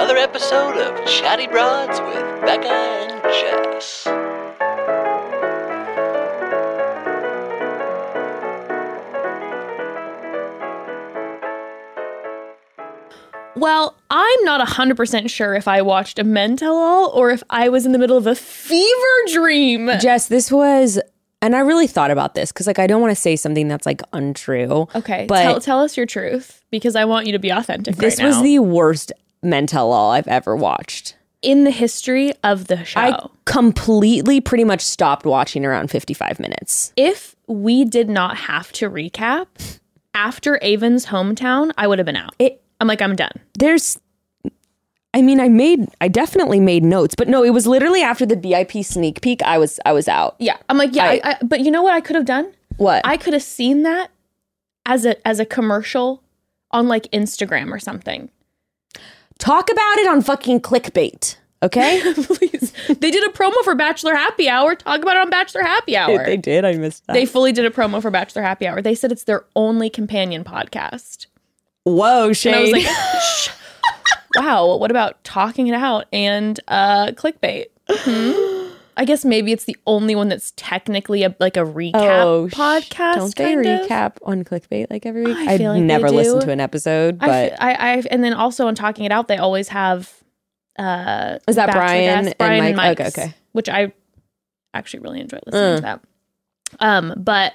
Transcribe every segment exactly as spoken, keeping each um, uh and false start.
another episode of Chatty Broads with Becca and Jess. Well, I'm not one hundred percent sure if I watched a Men Tell All or if I was in the middle of a fever dream. Jess, this was, and I really thought about this because, like, I don't want to say something that's, like, untrue. Okay, but tell, tell us your truth because I want you to be authentic right now. This was the worst Men Tell All I've ever watched. In the history of the show. I completely pretty much stopped watching around fifty-five minutes. If we did not have to recap after Avon's hometown, I would have been out. It, I'm like, I'm done. There's, I mean, I made, I definitely made notes, but no, it was literally after the B I P sneak peek, I was, I was out. Yeah. I'm like, yeah, I, I, I, but you know what I could have done? What? I could have seen that as a, as a commercial on like Instagram or something. Talk about it on fucking clickbait, okay? Please. They did a promo for Bachelor Happy Hour. Talk about it on Bachelor Happy Hour. They did. I missed that. They fully did a promo for Bachelor Happy Hour. They said it's their only companion podcast. Whoa, shade. And I was like, Shh. Wow, what about talking it out and uh, clickbait? Hmm? I guess maybe it's the only one that's technically a, like a recap oh, podcast. Don't they kind of? recap on clickbait like every week? I I've feel like never they do. listened to an episode, but I, f- I, I, and then also on Talking It Out, they always have. Uh, Is that Bachelor Brian guests, and Brian and Mike? Mike's, Okay, okay. Which I actually really enjoy listening Uh. to that. Um, but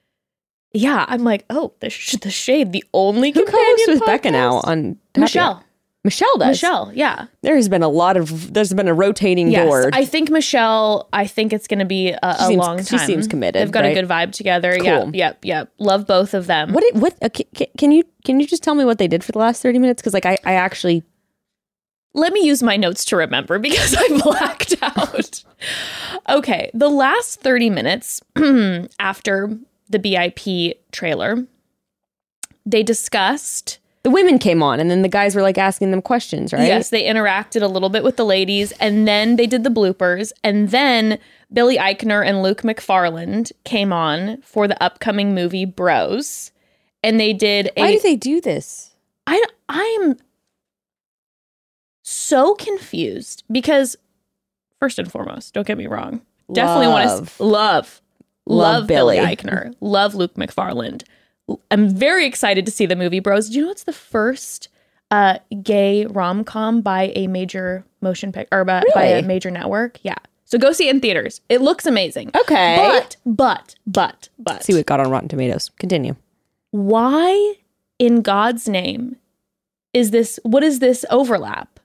yeah, I'm like, oh, the sh- the shade, the only Who companion co-hosts with podcast? Becca now on Happy Michelle. Hour? Michelle does. Michelle, yeah. There has been a lot of, there's been a rotating Yes, board. I think Michelle, I think it's going to be a, a seems- long she time. seems committed, They've got right? a good vibe together. Cool. Yep, yep, yep. Love both of them. What? Did, what? Uh, can, can you can you just tell me what they did for the last thirty minutes? Because like I, I actually. Let me use my notes to remember because I blacked out. Okay, the last thirty minutes after the B I P trailer, they discussed. The women came on, and then the guys were like asking them questions, right? Yes, they interacted a little bit with the ladies, and then they did the bloopers, and then Billy Eichner and Luke McFarland came on for the upcoming movie Bros, and they did a. Why do they do this? I I am so confused because first and foremost, don't get me wrong, definitely want to love, love, love Billy Billy. Eichner, love Luke McFarland. I'm very excited to see the movie Bros. Do you know it's the first uh, gay rom-com by a major motion pic or by, by a Really? major network? Yeah. So go see it in theaters. It looks amazing. Okay. But, but, but, but. See what it got on Rotten Tomatoes. Continue. Why in God's name is this, what is this overlap?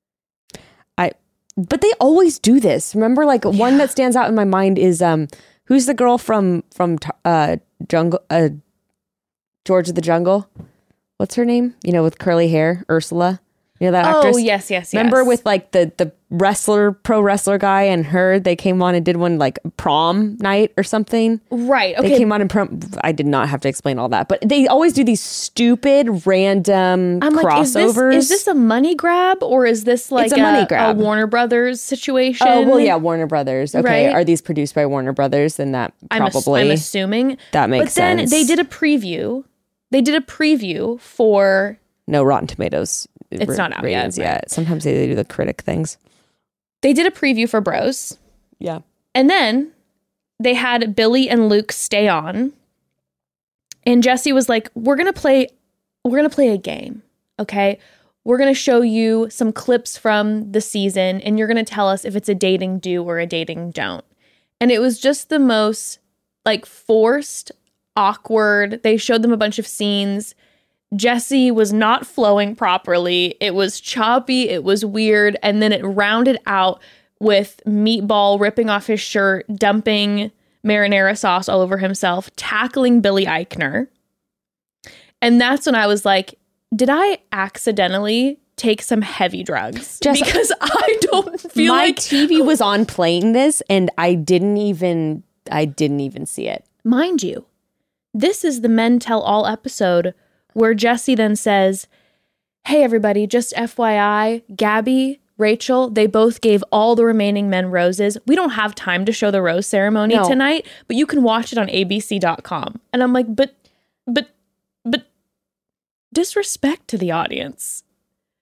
I. But they always do this. Remember, like one that stands out in my mind is um, who's the girl from from uh Jungle uh George of the Jungle? What's her name? You know, with curly hair, Ursula. You know that actress? Oh, yes, yes, yes. Remember with like the the wrestler, pro wrestler guy and her, they came on and did one like prom night or something. Right, okay. They came on and prom. I did not have to explain all that, but they always do these stupid random I'm like, is this, crossovers. is this a money grab or is this like It's a money grab. a Warner Brothers situation? Oh, well, yeah, Warner Brothers. Okay, Right? are these produced by Warner Brothers? Then that I'm, ass- probably I'm assuming. that makes But then sense. they did a preview. They did a preview for... no Rotten Tomatoes. It's ra- not out yet, ratings right. Sometimes they do the critic things. They did a preview for Bros. Yeah. And then they had Billy and Luke stay on. And Jesse was like, we're going to play, we're going to play a game. Okay. We're going to show you some clips from the season and you're going to tell us if it's a dating do or a dating don't. And it was just the most like forced, awkward. They showed them a bunch of scenes. Jesse was not flowing properly. It was choppy. It was weird. And then it rounded out with Meatball ripping off his shirt, dumping marinara sauce all over himself, tackling Billy Eichner. And that's when I was like, did I accidentally take some heavy drugs? Jess, because I don't feel My like... T V was on playing this and I didn't even, I didn't even see it. Mind you, this is the Men Tell All episode where Jesse then says, hey, everybody, just F Y I, Gabby, Rachel, they both gave all the remaining men roses. We don't have time to show the rose ceremony No. tonight, but you can watch it on A B C dot com. And I'm like, but, but, but disrespect to the audience.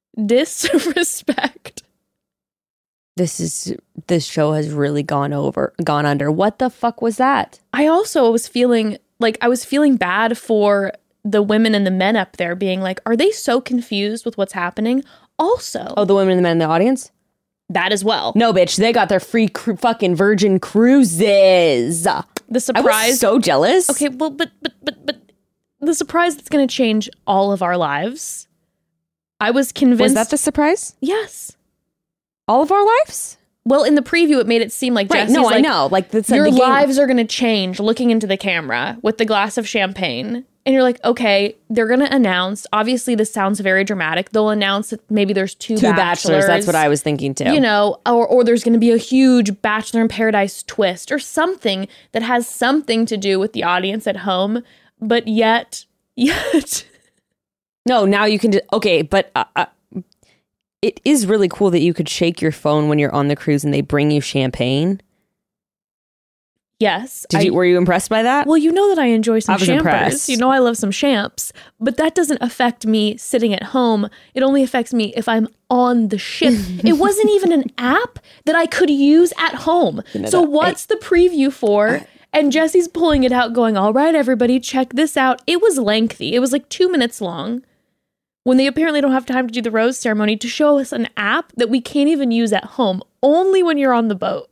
Disrespect. This is this show has really gone over, gone under. What the fuck was that? I also was feeling like I was feeling bad for the women and the men up there being like, are they so confused with what's happening? Also, Oh, the women and the men in the audience? that as well. No, bitch, they got their free cru- fucking Virgin Cruises. The I surprise. was so jealous. Okay, well, but but but but the surprise that's going to change all of our lives. I was convinced. Was that the surprise? Yes. All of our lives? Well, in the preview, it made it seem like Right, Jesse's no, I like, know. Like, that's your the game- lives are going to change looking into the camera with the glass of champagne. And you're like, okay, they're going to announce. Obviously, this sounds very dramatic. They'll announce that maybe there's two, Two bachelors. bachelors. That's what I was thinking too. You know, or, or there's going to be a huge Bachelor in Paradise twist or something that has something to do with the audience at home. But yet, yet. No, now you can. Just, okay, but uh, uh, it is really cool that you could shake your phone when you're on the cruise and they bring you champagne. Yes. Did I, you? Were you impressed by that? Well, you know that I enjoy some I was champers. impressed. You know I love some champs, but that doesn't affect me sitting at home. It only affects me if I'm on the ship. It wasn't even an app that I could use at home. So what's the preview for? And Jesse's pulling it out going, all right, everybody, check this out. It was lengthy. It was like two minutes long. When they apparently don't have time to do the rose ceremony to show us an app that we can't even use at home, only when you're on the boat.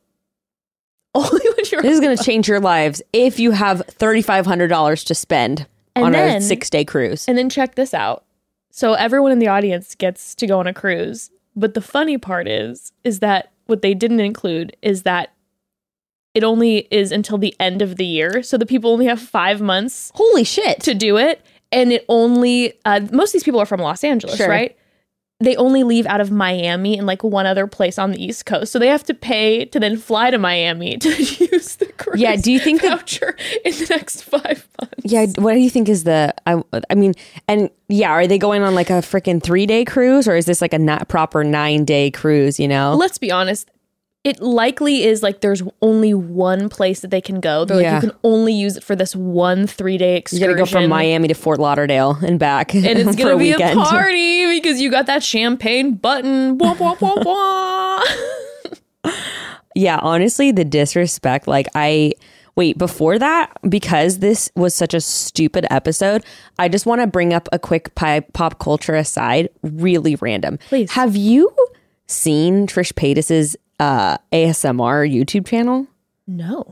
Only when you're This is going to change your lives if you have thirty-five hundred dollars to spend And on then- a six-day cruise. And then check this out. So everyone in the audience gets to go on a cruise. But the funny part is, is that what they didn't include is that it only is until the end of the year. So the people only have five months Holy shit. to do it. And it only, uh, most of these people are from Los Angeles, Sure. right? They only leave out of Miami and like one other place on the East Coast. So they have to pay to then fly to Miami to use the cruise Yeah, do you think that- voucher in the next five months. Yeah, what do you think is the, I, I mean, and yeah, are they going on like a freaking three-day cruise or is this like a not proper nine-day cruise, you know? Let's be honest. It likely is like there's only one place that they can go. They're Yeah. like, you can only use it for this one three-day You excursion. gotta go from Miami to Fort Lauderdale and back. And it's for going to be weekend. a party because you got that champagne button. Wah, wah, wah, wah. Yeah, honestly, the disrespect, like I wait, before that, because this was such a stupid episode, I just want to bring up a quick pi- pop culture aside, really random. Please. Have you seen Trish Paytas's uh, A S M R YouTube channel? No.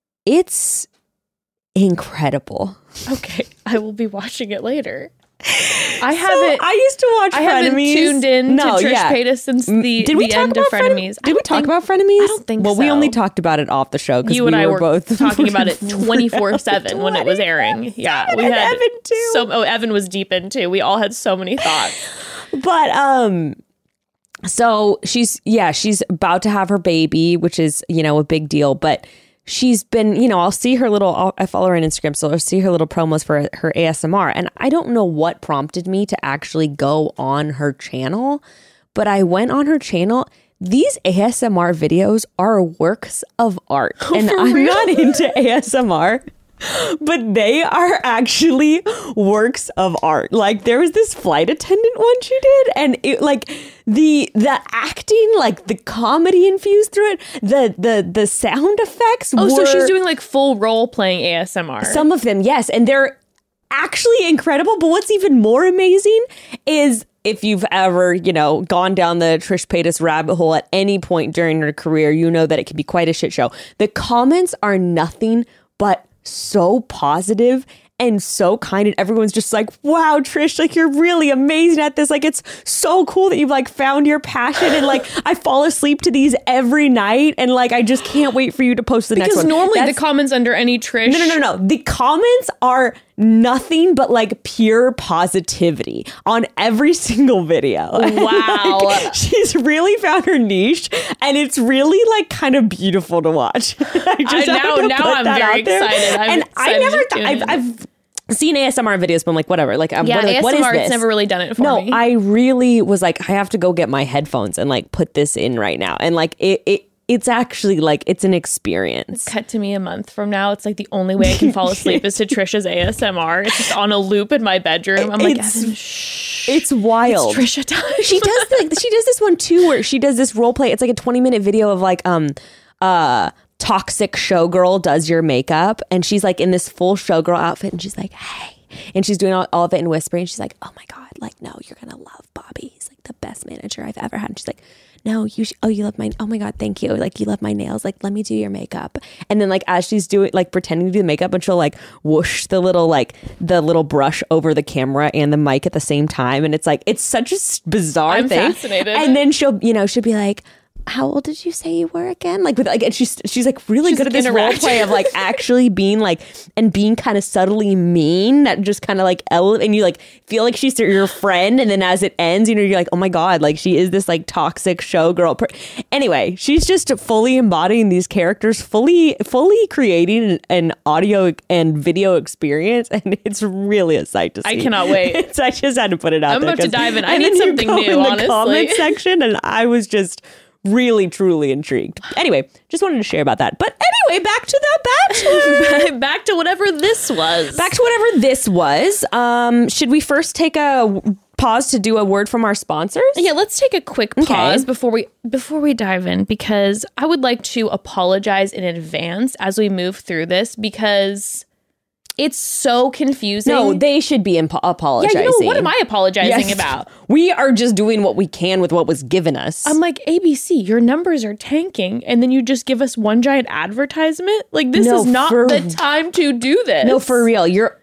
It's incredible. Okay. I will be watching it later. I So, haven't. I used to watch I haven't Frenemies. tuned in No, to Trish yeah. Paytas since the, Did we the talk end about of Frenemies. I Did we don't talk think- about Frenemies? I don't think well, we so. only talked about it off the show because You we and I were, were both talking about it twenty-four seven when it was airing. Yeah, we and had Evan too. so. Oh, Evan was deep in too. We all had so many thoughts. But um so she's yeah, she's about to have her baby, which is, you know, a big deal, but she's been, you know, I'll see her little I'll, I follow her on Instagram, so I'll see her little promos for her A S M R, and I don't know what prompted me to actually go on her channel, but I went on her channel. These A S M R videos are works of art. And for I'm real? not into A S M R. But they are actually works of art. Like there was this flight attendant one she did, and it like the the acting, like the comedy infused through it, the the the sound effects. Oh, so were- she's doing like full role playing A S M R. some of them, yes, and they're actually incredible. But what's even more amazing is if you've ever, you know, gone down the Trish Paytas rabbit hole at any point during her career, you know that it can be quite a shit show. The comments are nothing but so positive and so kind, and everyone's just like, wow, Trish, like you're really amazing at this. Like it's so cool that you've like found your passion, and like I fall asleep to these every night, and like I just can't wait for you to post the next because one. normally That's- the comments under any Trish. no, no, no, no. The comments are nothing but like pure positivity on every single video. Wow. Like, she's really found her niche, and it's really like kind of beautiful to watch. I just I- have now- to now put I'm that very out there. excited. I'm and I excited never, to th- tune I've, in. I've seen A S M R videos, but I'm like, whatever. Like, I'm Yeah, what, like, what is A S M R, this? it's never really done it for no, me. I really was like, I have to go get my headphones and like put this in right now, and like it, it it's actually like it's an experience. Cut to me a month from now. It's like the only way I can fall asleep is to Trisha's A S M R. It's just on a loop in my bedroom. I'm like, It's- Evan, shh. It's wild. It's Trisha time. She does like she does this one too where she does this role play. It's like a twenty minute video of like um uh toxic showgirl does your makeup, and she's like in this full showgirl outfit, and she's like, hey, and she's doing all, all of it in whispering. She's like, oh my god, like no, you're gonna love Bobby. He's like the best manager I've ever had. And she's like, no, you sh- oh you love my oh my god, thank you, like you love my nails, like let me do your makeup. And then like as she's doing like pretending to do the makeup, and she'll like whoosh the little like the little brush over the camera and the mic at the same time, and it's like it's such a s- bizarre I'm thing. fascinated. And then she'll you know she'll be like, how old did you say you were again? Like with like, and she's she's like really She's good like at this role interacting. play of like actually being like and being kind of subtly mean, that just kind of like ele- and you like feel like she's your friend, and then as it ends, you know, you're like, oh my god, like she is this like toxic showgirl. Per- anyway, she's just fully embodying these characters, fully fully creating an, an audio and video experience, and it's really a sight to see. I cannot wait. It's, I just had to put it out I'm there. about to 'cause- dive in. I and need then you something go new, in the honestly. comment section, and I was just really truly intrigued. Anyway, just wanted to share about that. But anyway, back to the Bachelor. Back to whatever this was. Back to whatever this was. Um, should we first take a w- pause to do a word from our sponsors? Yeah, let's take a quick pause before we before we dive in, because I would like to apologize in advance as we move through this, because it's so confusing. No, they should be impo- yeah, apologizing. you know, what am I apologizing Yes. about? We are just doing what we can with what was given us. I'm like, A B C, your numbers are tanking, and then you just give us one giant advertisement? Like, this No, is not for- the time to do this. No, for real. You're.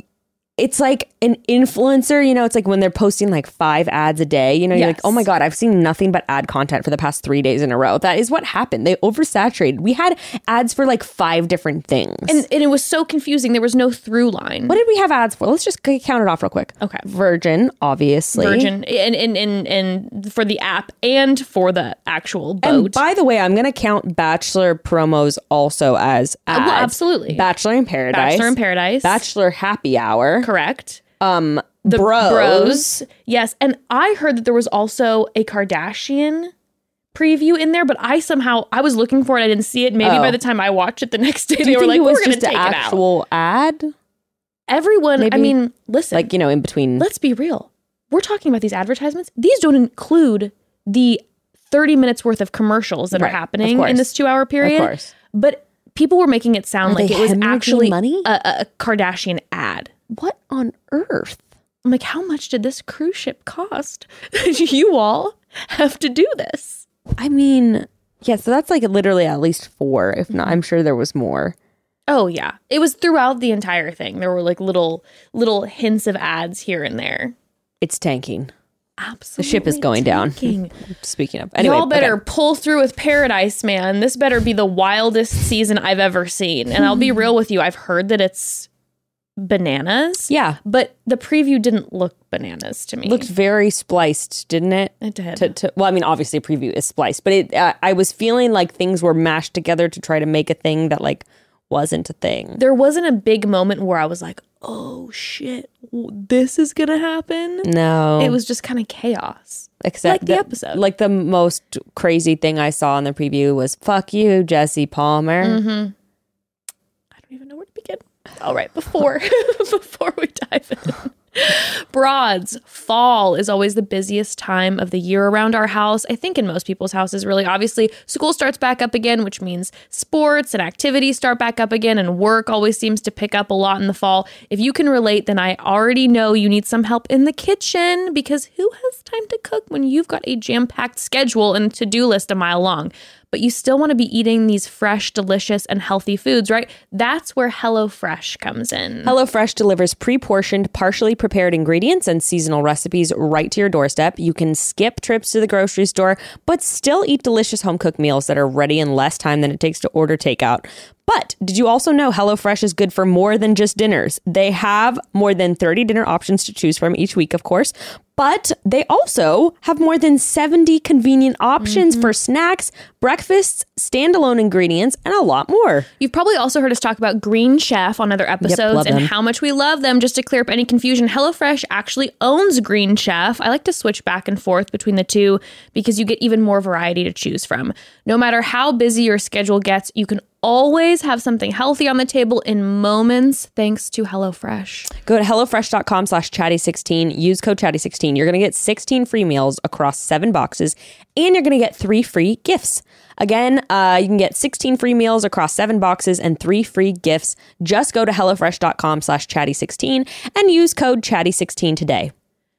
It's like an influencer, you know, it's like when they're posting like five ads a day, you know, you're like, Yes. oh my God, I've seen nothing but ad content for the past three days in a row. That is what happened. They oversaturated. We had ads for like five different things. And, and it was so confusing. There was no through line. what did we have ads for? Let's just c- count it off real quick. Okay. Virgin, obviously. Virgin, and, and, and, and for the app and for the actual boat. And by the way, I'm going to count Bachelor promos also as ads. well, absolutely. Bachelor in Paradise. Bachelor in Paradise. Bachelor Happy Hour. Correct. Um, The Bros. Bros. Yes. And I heard that there was also a Kardashian preview in there, but I somehow, I was looking for it. I didn't see it. Maybe Oh. by the time I watched it the next day, Do they you were think like, it was we're going to just take an it out. actual ad? Everyone, I Maybe. mean, listen, Like, you know, in between. let's be real. We're talking about these advertisements. These don't include the thirty minutes worth of commercials that Right, are of happening course. in this two hour period. Of course. But people were making it sound Are like they it was hemorrhaging actually money? A, a Kardashian ad. What on earth? I'm like, how much did this cruise ship cost? You all have to do this. I mean, yeah, so that's like literally at least four. If not, I'm sure there was more. Oh yeah. It was throughout the entire thing. There were like little little hints of ads here and there. It's tanking. Absolutely. The ship is going down. tanking. Speaking of, anyway, Y'all better okay. pull through with Paradise, man. This better be the wildest season I've ever seen. And I'll be real with you. I've heard that it's bananas. Yeah, But the preview didn't look bananas to me. looked very spliced, didn't it? It did. To, to, well, I mean, obviously, a preview is spliced, but it. Uh, I was feeling like things were mashed together to try to make a thing that like wasn't a thing. There wasn't a big moment where I was like, oh shit, w- this is going to happen. No, It was just kind of chaos. except like the that- episode. Like the most crazy thing I saw in the preview was "fuck you, Jesse Palmer." Mm-hmm. I don't even know where to begin. All right, before before we dive in. Broads, fall is always the busiest time of the year around our house. I think in most people's houses, really. Obviously, school starts back up again, which means sports and activities start back up again, and work always seems to pick up a lot in the fall. If you can relate, then I already know you need some help in the kitchen, because who has time to cook when you've got a jam-packed schedule and to-do list a mile long? But you still want to be eating these fresh, delicious, and healthy foods, right? That's where HelloFresh comes in. HelloFresh delivers pre-portioned, partially prepared ingredients and seasonal recipes right to your doorstep. You can skip trips to the grocery store, but still eat delicious home-cooked meals that are ready in less time than it takes to order takeout. But did you also know HelloFresh is good for more than just dinners? They have more than thirty dinner options to choose from each week, of course. But they also have more than seventy convenient options mm-hmm. for snacks, breakfasts, standalone ingredients, and a lot more. You've probably also heard us talk about Green Chef on other episodes yep, and how much we love them. Just to clear up any confusion, HelloFresh actually owns Green Chef. I like to switch back and forth between the two because you get even more variety to choose from. No matter how busy your schedule gets, you can always have something healthy on the table in moments thanks to HelloFresh. Go to HelloFresh.com slash chatty sixteen. Use code chatty sixteen. You're going to get sixteen free meals across seven boxes, and you're going to get three free gifts. Again, uh, you can get sixteen free meals across seven boxes and three free gifts. Just go to HelloFresh.com slash chatty sixteen and use code chatty sixteen today.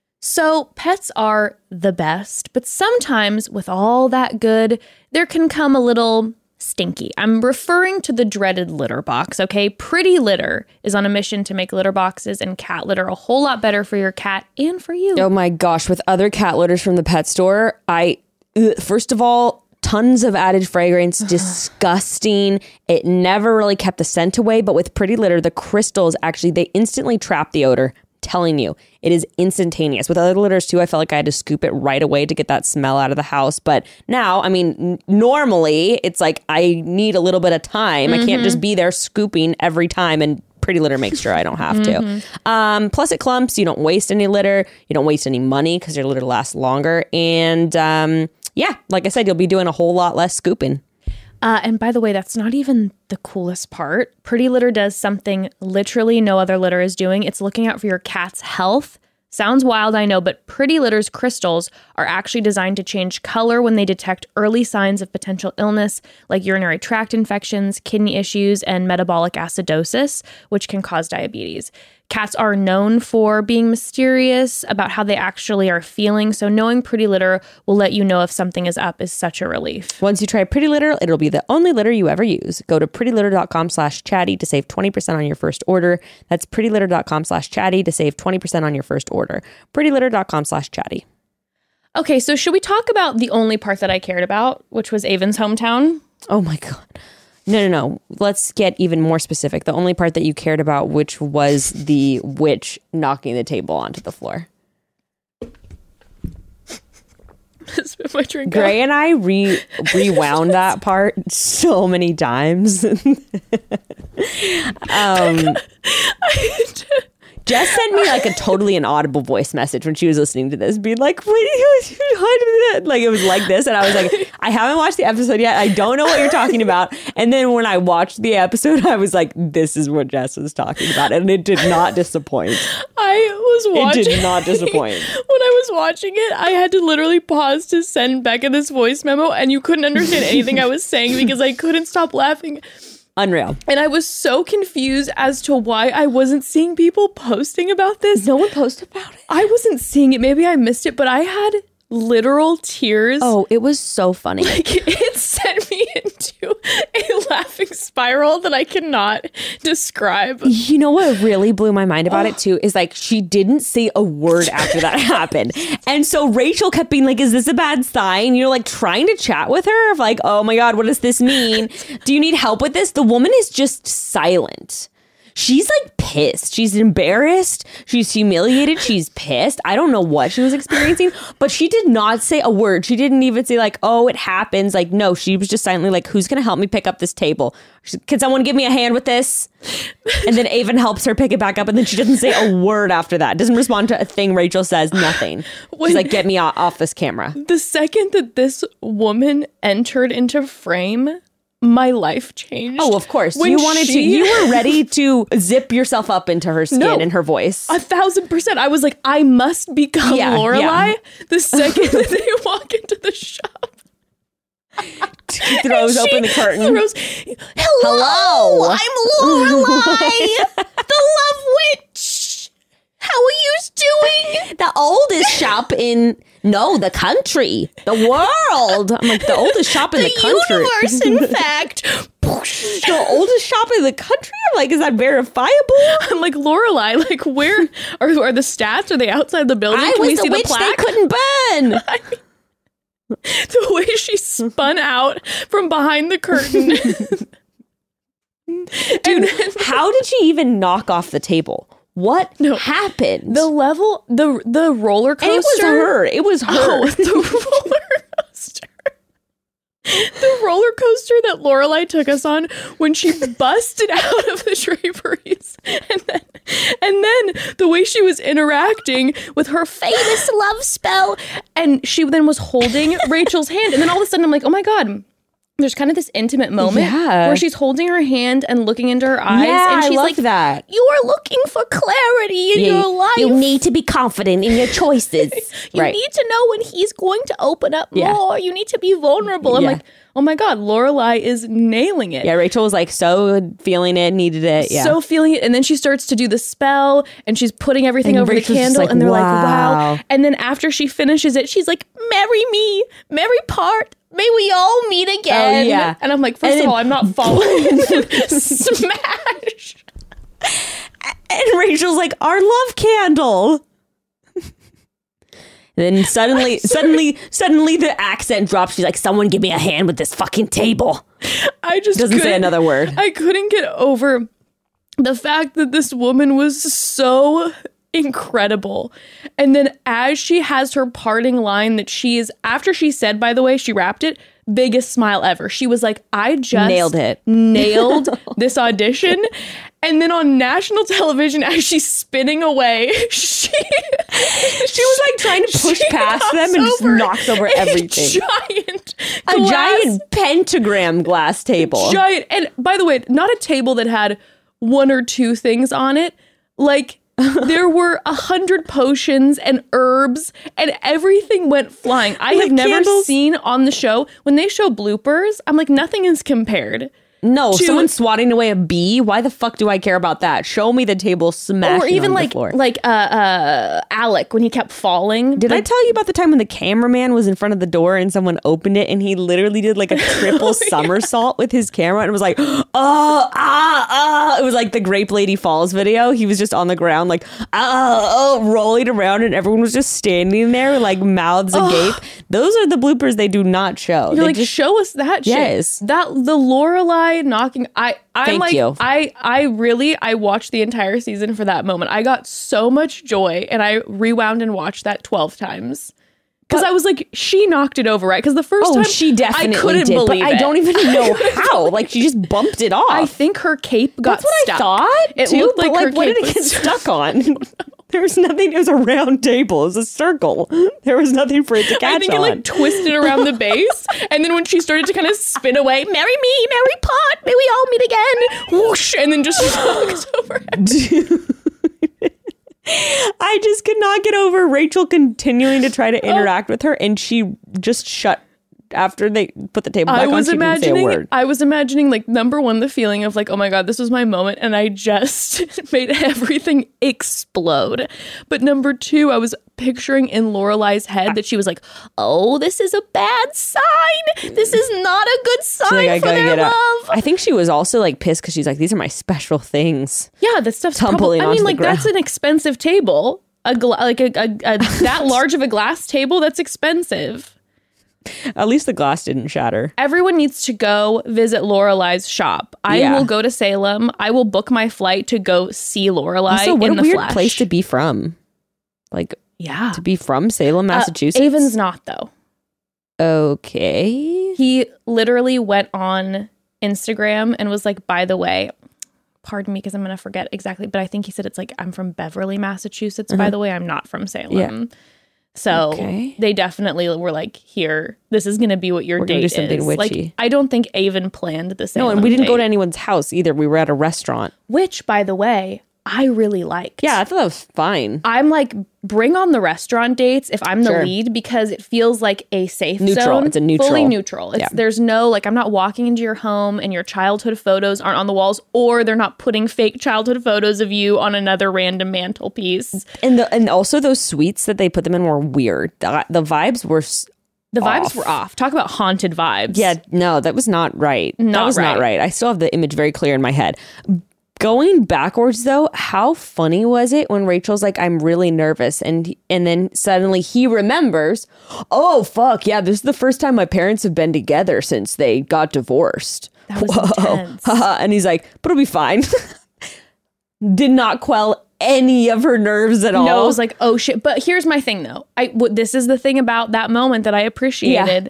So pets are the best, but sometimes with all that good, there can come a little stinky. I'm referring to the dreaded litter box, okay? Pretty Litter is on a mission to make litter boxes and cat litter a whole lot better for your cat and for you. Oh my gosh, with other cat litters from the pet store, I, ugh, first of all, tons of added fragrance, disgusting. It never really kept the scent away, but with Pretty Litter, the crystals actually, they instantly trap the odor. Telling you, it is instantaneous. With other litters too, I felt like I had to scoop it right away to get that smell out of the house. But now, I mean, n- normally it's like I need a little bit of time. Mm-hmm. I can't just be there scooping every time, and Pretty Litter makes sure I don't have mm-hmm. to. Um, plus it clumps. You don't waste any litter. You don't waste any money because your litter lasts longer. And um, yeah, like I said, you'll be doing a whole lot less scooping. Uh, and by the way, that's not even the coolest part. Pretty Litter does something literally no other litter is doing. It's looking out for your cat's health. Sounds wild, I know, but Pretty Litter's crystals are actually designed to change color when they detect early signs of potential illness like urinary tract infections, kidney issues, and metabolic acidosis, which can cause diabetes. Cats are known for being mysterious about how they actually are feeling, so knowing Pretty Litter will let you know if something is up is such a relief. Once you try Pretty Litter, it'll be the only litter you ever use. Go to prettylitter.com slash chatty to save twenty percent on your first order. That's prettylitter.com slash chatty to save twenty percent on your first order. prettylitter.com slash chatty. Okay, so should we talk about the only part that I cared about, which was Avon's hometown? Oh my God. No, no, no. Let's get even more specific. The only part that you cared about, which was the witch knocking the table onto the floor. Spit my drink Gray out. and I re rewound that part so many times. um, Jess sent me like a totally inaudible voice message when she was listening to this, being like, "What? Like it was like this," and I was like, "I haven't watched the episode yet. I don't know what you're talking about." And then when I watched the episode, I was like, "This is what Jess was talking about," and it did not disappoint. I was watching. It did not disappoint. When I was watching it, I had to literally pause to send Becca this voice memo, and you couldn't understand anything I was saying because I couldn't stop laughing. Unreal. And I was so confused as to why I wasn't seeing people posting about this. No one posted about it? I wasn't seeing it. Maybe I missed it, but I had literal tears. Oh, it was so funny. Like, it sent me into a laughing spiral that I cannot describe. You know what really blew my mind about it too is like she didn't say a word after that happened. And so Rachel kept being like, is this a bad sign? You know, like trying to chat with her of like, oh my God, what does this mean? Do you need help with this? The woman is just silent. She's like pissed. She's embarrassed. She's humiliated. She's pissed. I don't know what she was experiencing, but she did not say a word. She didn't even say like, oh, it happens. Like, no, she was just silently like, who's going to help me pick up this table? She, Can someone give me a hand with this? And then Avon helps her pick it back up. And then she doesn't say a word after that. Doesn't respond to a thing Rachel says. Nothing. When, She's like, get me off, off this camera. The second that this woman entered into frame, my life changed. Oh, of course. When you wanted she... to, you were ready to zip yourself up into her skin no, and her voice. A thousand percent. I was like, I must become yeah, Lorelai yeah. the second that they walk into the shop. She throws and open she the curtain. Throws, Hello, Hello. I'm Lorelai, the love witch. How are you doing? The oldest shop in, no, the country, the world. I'm like, the oldest shop in the, the country. Universe, in fact. The oldest shop in the country? I'm like, is that verifiable? I'm like, Lorelai, like, where are, are the stats? Are they outside the building? I Can was we the see witch the plaque? they couldn't burn. I mean, the way she spun out from behind the curtain. Dude, how did she even knock off the table? What No. happened? The level, the the roller coaster. and it was her. It was her. Oh, the roller coaster. The roller coaster that Lorelai took us on when she busted out of the draperies, and then, and then the way she was interacting with her famous love spell, and she then was holding Rachel's hand, and then all of a sudden I'm like, oh my god. There's kind of this intimate moment Yeah. where she's holding her hand and looking into her eyes, Yeah, and I she's love like, that. "You are looking for clarity in Yeah, your life. You need to be confident in your choices. You right. need to know when he's going to open up Yeah. more. You need to be vulnerable." I'm Yeah. like, oh my God, Lorelai is nailing it. Yeah, Rachel was like so feeling it, needed it. Yeah. So feeling it. And then she starts to do the spell and she's putting everything And over Rachel's the just candle. like, and they're like, wow. wow. And then after she finishes it, she's like, marry me, marry part. May we all meet again. Oh, yeah. And I'm like, first And of then- all, I'm not following. Smash. And Rachel's like, our love candle. And then suddenly, suddenly, suddenly the accent drops. She's like, someone give me a hand with this fucking table. I just Doesn't say couldn't- another word. I couldn't get over the fact that this woman was so incredible. And then as she has her parting line that she is, after she said, by the way, she wrapped it, biggest smile ever. She was like, I just Nailed it. Nailed this audition. And then on national television, as she's spinning away, she She was like trying to push she past knocks them and just over knocks over a everything. Giant, A glass- giant pentagram glass table. giant. And by the way, not a table that had one or two things on it. Like there were a hundred potions and herbs, and everything went flying. I Like have never candles. seen on the show when they show bloopers. I'm like, nothing is compared. No, to- someone swatting away a bee. Why the fuck do I care about that? Show me the table smashing Or even on like the floor. like uh, uh Alec when he kept falling. Did I tell you about the time when the cameraman was in front of the door and someone opened it and he literally did like a triple somersault with his camera and was like, oh, ah, ah. It was like the Grape Lady Falls video. He was just on the ground like, oh, oh, rolling around and everyone was just standing there like mouths agape. Those are the bloopers they do not show. You're They like, just- show us that shit. Yes. That the Lorelai knocking. I I'm Thank like you. I I really I watched the entire season for that moment. I got so much joy, and I rewound and watched that twelve times because I was like, she knocked it over, right? Because the first Oh, time she definitely I couldn't did, but believe I it. don't even know how. Like she just bumped it off. I think her cape got That's what stuck. I thought. It too, looked but, like her what cape did it get was stuck on? There was nothing. It was a round table. It was a circle. There was nothing for it to catch I think on. it like twisted around the base, and then when she started to kind of spin away, marry me, marry Pot, may we all meet again, whoosh, and then just knocked over. I just could not get over Rachel continuing to try to interact with her, and she just shut after they put the table back I on. was She didn't say a imagining, word. I was imagining, like number one, the feeling of like, oh my god, this was my moment, and I just made everything explode. But number two, I was picturing in Lorelai's head that she was like, oh, this is a bad sign. This is not a good sign She's like, I for gotta their get out. love. I think she was also like pissed because she's like, these are my special things. Yeah, that stuff's Tumbling probably. I onto mean, the like that's ground. an expensive table. A gla- like a, a, a that large of a glass table. That's expensive. At least the glass didn't shatter. Everyone needs to go visit Lorelai's shop. I Yeah. will go to Salem. I will book my flight to go see Lorelai Also, what in a the weird flesh. place to be from. Like Yeah, to be from Salem, Uh, Massachusetts. Avon's not though. Okay. He literally went on Instagram and was like, by the way, pardon me because I'm going to forget exactly, but I think he said it's like, I'm from Beverly, Massachusetts, by the way. I'm not from Salem. So Okay. they definitely were like, here, this is going to be what your We're gonna date do something is. witchy. Like, I don't think Avon planned the Salem No, and we didn't go to date, anyone's house either. We were at a restaurant. which, by the way, I really liked. Yeah, I thought that was fine. I'm like, bring on the restaurant dates if I'm the Sure. lead because it feels like a safe Neutral. zone. It's a neutral. Fully neutral. It's Yeah. There's no, like, I'm not walking into your home and your childhood photos aren't on the walls, or they're not putting fake childhood photos of you on another random mantelpiece. And the and also those suites that they put them in were weird. The, the vibes were s- The vibes Off. were off. Talk about haunted vibes. yeah, no, that was not right. that Not was not right. right. I still have the image very clear in my head. Going backwards though, how funny was it when Rachel's like, I'm really nervous, and and then suddenly he remembers, oh fuck, yeah, this is the first time my parents have been together since they got divorced. That was whoa. intense. And he's like, but it'll be fine. Did not quell any of her nerves at all. No, it was like, oh shit. But here's my thing though. I w- this is the thing about that moment that I appreciated. Yeah.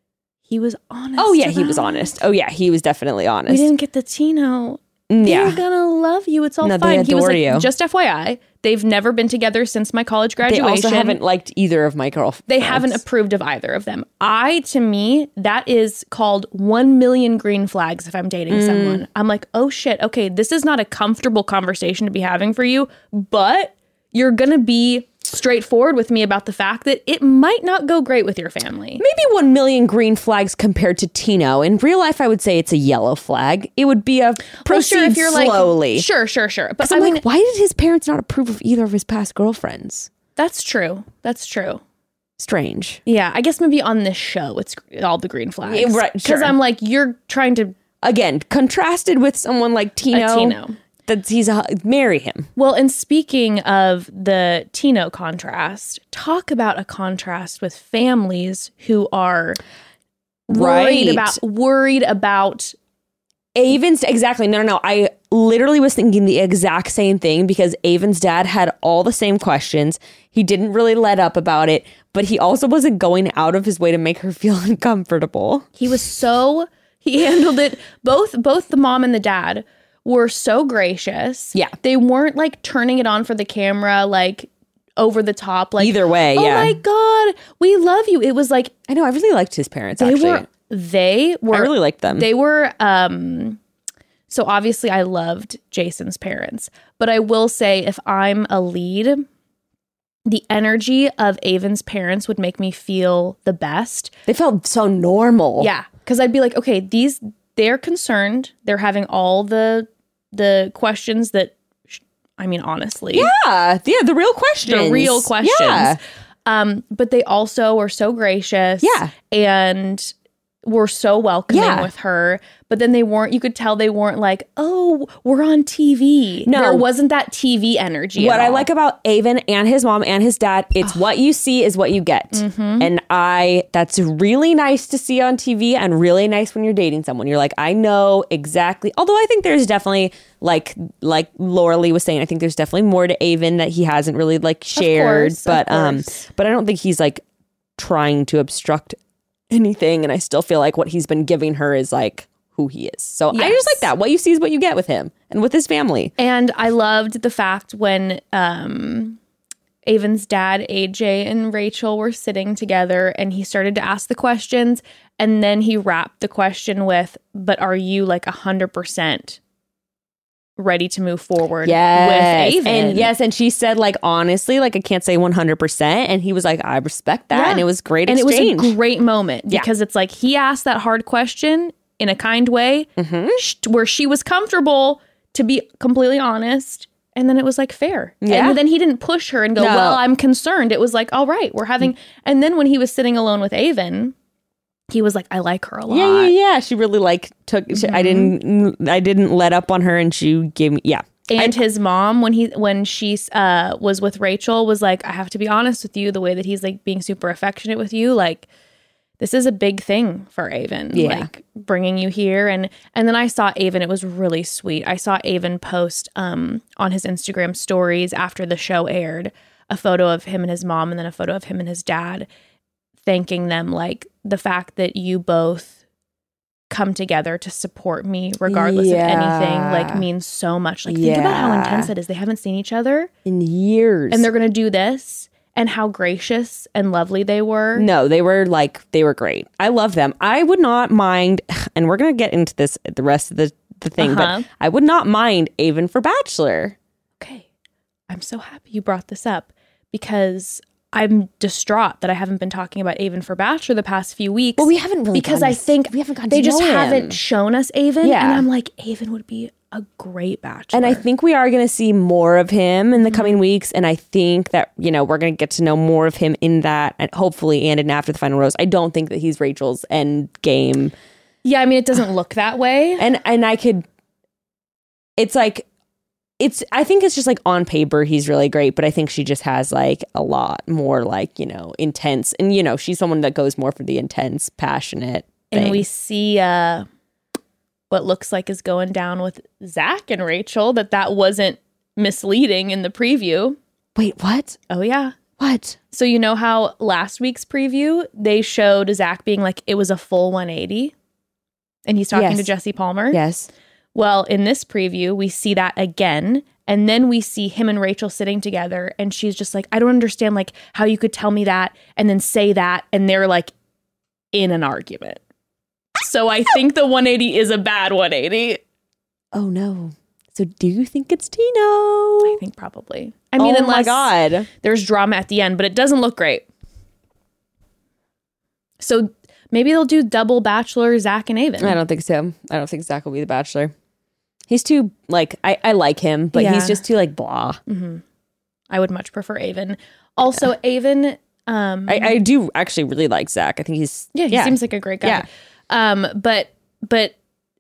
He was honest. Oh yeah, he about was it. honest. Oh yeah, he was definitely honest. We didn't get the Tino. Yeah. They're gonna love you. It's all No, fine. they He was adore like, you. just F Y I, they've never been together since my college They graduation. also haven't liked either of my girlfriends. They haven't approved of either of them. I, to me, that is called one million green flags if I'm dating Mm. someone. I'm like, oh shit, okay, this is not a comfortable conversation to be having for you, but you're going to be straightforward with me about the fact that it might not go great with your family. Maybe one million green flags compared to Tino. In real life, I would say it's a yellow flag. It would be a proceed well, sure, if you're slowly. Like, sure, sure, sure. But I I'm mean, like, why did his parents not approve of either of his past girlfriends? That's true. That's true. Strange. Yeah, I guess maybe on this show, it's all the green flags. Yeah, right, Because sure. I'm like, you're trying to... Again, contrasted with someone like Tino. A Tino. That he's a, marry him. Well, and speaking of the Tino contrast, talk about a contrast with families who are worried Right. about worried about Avon's exactly. No, no, no. I literally was thinking the exact same thing because Avon's dad had all the same questions. He didn't really let up about it, but he also wasn't going out of his way to make her feel uncomfortable. he was so he handled it both both the mom and the dad were so gracious. Yeah. They weren't like turning it on for the camera like over the top like Either way, oh yeah. my god, we love you. It was like I know. I really liked his parents. they actually, were they were I really liked them. They were, um, so obviously I loved Jason's parents, but I will say if I'm a lead, the energy of Avon's parents would make me feel the best. They felt so normal. Yeah. Cause I'd be like, okay, these, they're concerned. They're having all the, the questions that, sh- I mean, honestly. Yeah. Yeah. The real questions. The real questions. Yeah. Um, but they also were so gracious. Yeah. And were so welcoming Yeah. with her. But then they weren't, you could tell they weren't like, oh, we're on T V. No. There wasn't that T V energy. What at I all. like about Avon and his mom and his dad, it's what you see is what you get. Mm-hmm. And I, that's really nice to see on T V and really nice when you're dating someone. You're like, I know exactly. Although I think there's definitely, like, like Laura Lee was saying, I think there's definitely more to Avon that he hasn't really like shared. course, of but, um, course. but I don't think he's like trying to obstruct anything. And I still feel like what he's been giving her is like who he is. So I Yes. just like that. What you see is what you get with him and with his family. And I loved the fact when um, Avon's dad, A J, and Rachel were sitting together and he started to ask the questions. And then he wrapped the question with, but are you like one hundred percent ready to move forward Yes. with Avon? And yes, and she said, like, honestly, like, I can't say one hundred percent. And he was like, I respect that. Yeah. And it was great And exchange. it was a great moment Yeah. because it's like he asked that hard question in a kind way Mm-hmm. sh- where she was comfortable to be completely honest. And then it was like fair. Yeah. And then he didn't push her and go, No. well, I'm concerned. It was like, all right, we're having. And then when he was sitting alone with Avon, he was like, I like her a lot. Yeah, yeah, yeah. She really like took. She, I didn't. I didn't let up on her, and she gave me. Yeah, And his mom, when he when she uh, was with Rachel, was like, I have to be honest with you. The way that he's like being super affectionate with you, like this is a big thing for Avon. Yeah. Like bringing you here, and and then I saw Avon. It was really sweet. I saw Avon post um, on his Instagram stories after the show aired a photo of him and his mom, and then a photo of him and his dad, thanking them like the fact that you both come together to support me regardless Yeah. of anything like means so much. Like think about how Yeah. intense it is. They haven't seen each other in years, and they're going to do this, and how gracious and lovely they were. No, they were like they were great. I love them. I would not mind, and we're gonna get into this the rest of the the thing, Uh-huh. but I would not mind Avon for Bachelor. Okay. I'm so happy you brought this up because I'm distraught that I haven't been talking about Avon for Bachelor the past few weeks. Well, we haven't really because gotten I to- think we haven't gotten they to just know haven't him. shown us Avon, Yeah. and I'm like, Avon would be a great Bachelor. And I think we are going to see more of him in the coming weeks. And I think that, you know, we're going to get to know more of him in that, and hopefully, and in After the Final Rose. I don't think that he's Rachel's end game. yeah, I mean, it doesn't look that way. And, and I could, it's like, it's, I think it's just like on paper, he's really great, but I think she just has like a lot more like, you know, intense. And, you know, she's someone that goes more for the intense, passionate thing. And we see uh, what looks like is going down with Zach and Rachel, that that wasn't misleading in the preview. Wait, what? Oh, yeah. What? So you know how last week's preview, they showed Zach being like, it was a full one eighty? And he's talking Yes. to Jesse Palmer? Yes. Well, in this preview, we see that again. And then we see him and Rachel sitting together. And she's just like, I don't understand like how you could tell me that and then say that. And they're like in an argument. So I think the one eighty is a bad one eighty. Oh, no. So do you think it's Tino? I think probably. I mean, oh unless my God. there's drama at the end, but it doesn't look great. So maybe they'll do double Bachelor, Zach and Avon. I don't think so. I don't think Zach will be the Bachelor. He's too, like, I, I like him, but Yeah. he's just too, like, blah. Mm-hmm. I would much prefer Avon. Also, Avon... Um, I, I do actually really like Zach. I think he's... yeah, he seems like a great guy. Yeah. Um, but, but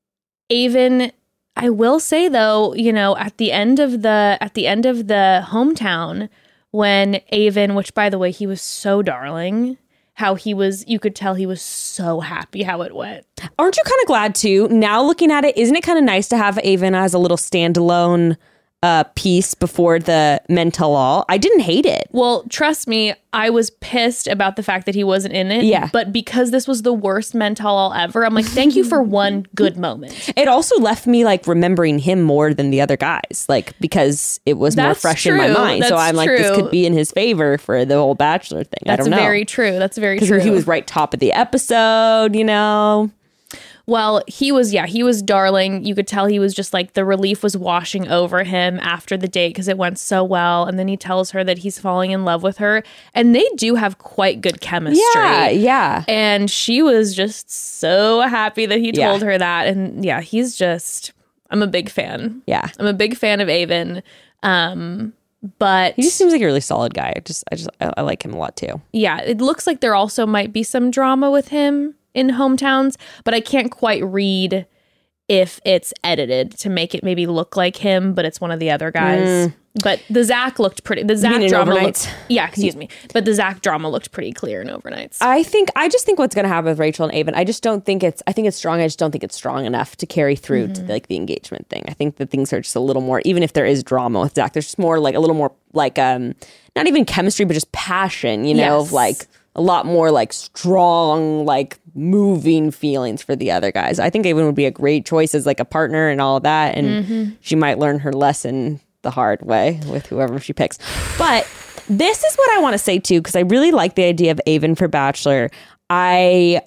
Avon... I will say though, you know, at the end of the at the end of the hometown, when Avon, which by the way, he was so darling, how he was, you could tell he was so happy how it went. Aren't you kind of glad too? Now looking at it, isn't it kind of nice to have Avon as a little standalone uh, piece before the Men Tell All? I didn't hate it. Well, trust me, I was pissed about the fact that he wasn't in it. Yeah. But because this was the worst Men Tell All ever, I'm like, thank you for one good moment. It also left me like remembering him more than the other guys, like because it was more That's fresh in my true. mind. So That's I'm like, this true. could be in his favor for the whole Bachelor thing. I That's don't know. very true. That's very true. Because he was right top of the episode, you know. Well, he was, yeah, he was darling. You could tell he was just like the relief was washing over him after the date because it went so well. And then he tells her that he's falling in love with her. And they do have quite good chemistry. Yeah, yeah. And she was just so happy that he Yeah. told her that. And yeah, he's just, I'm a big fan. Yeah. I'm a big fan of Avon. Um, but He just seems like a really solid guy. I just, I just, I, I like him a lot too. yeah, it looks like there also might be some drama with him in hometowns, but I can't quite read if it's edited to make it maybe look like him, but it's one of the other guys. Mm. But the Zach looked pretty. The Zach mean in drama Overnights? looked. Yeah, excuse me. But the Zach drama looked pretty clear in Overnights. I think, I just think what's going to happen with Rachel and Avon, I just don't think it's, I think it's strong. I just don't think it's strong enough to carry through Mm-hmm. to like the engagement thing. I think that things are just a little more, even if there is drama with Zach, there's just more like a little more like, um, not even chemistry, but just passion, you know, Yes. of like a lot more like strong, like moving feelings for the other guys. I think Avon would be a great choice as like a partner and all of that. And Mm-hmm. she might learn her lesson the hard way with whoever she picks. But this is what I want to say too, because I really like the idea of Avon for Bachelor. I,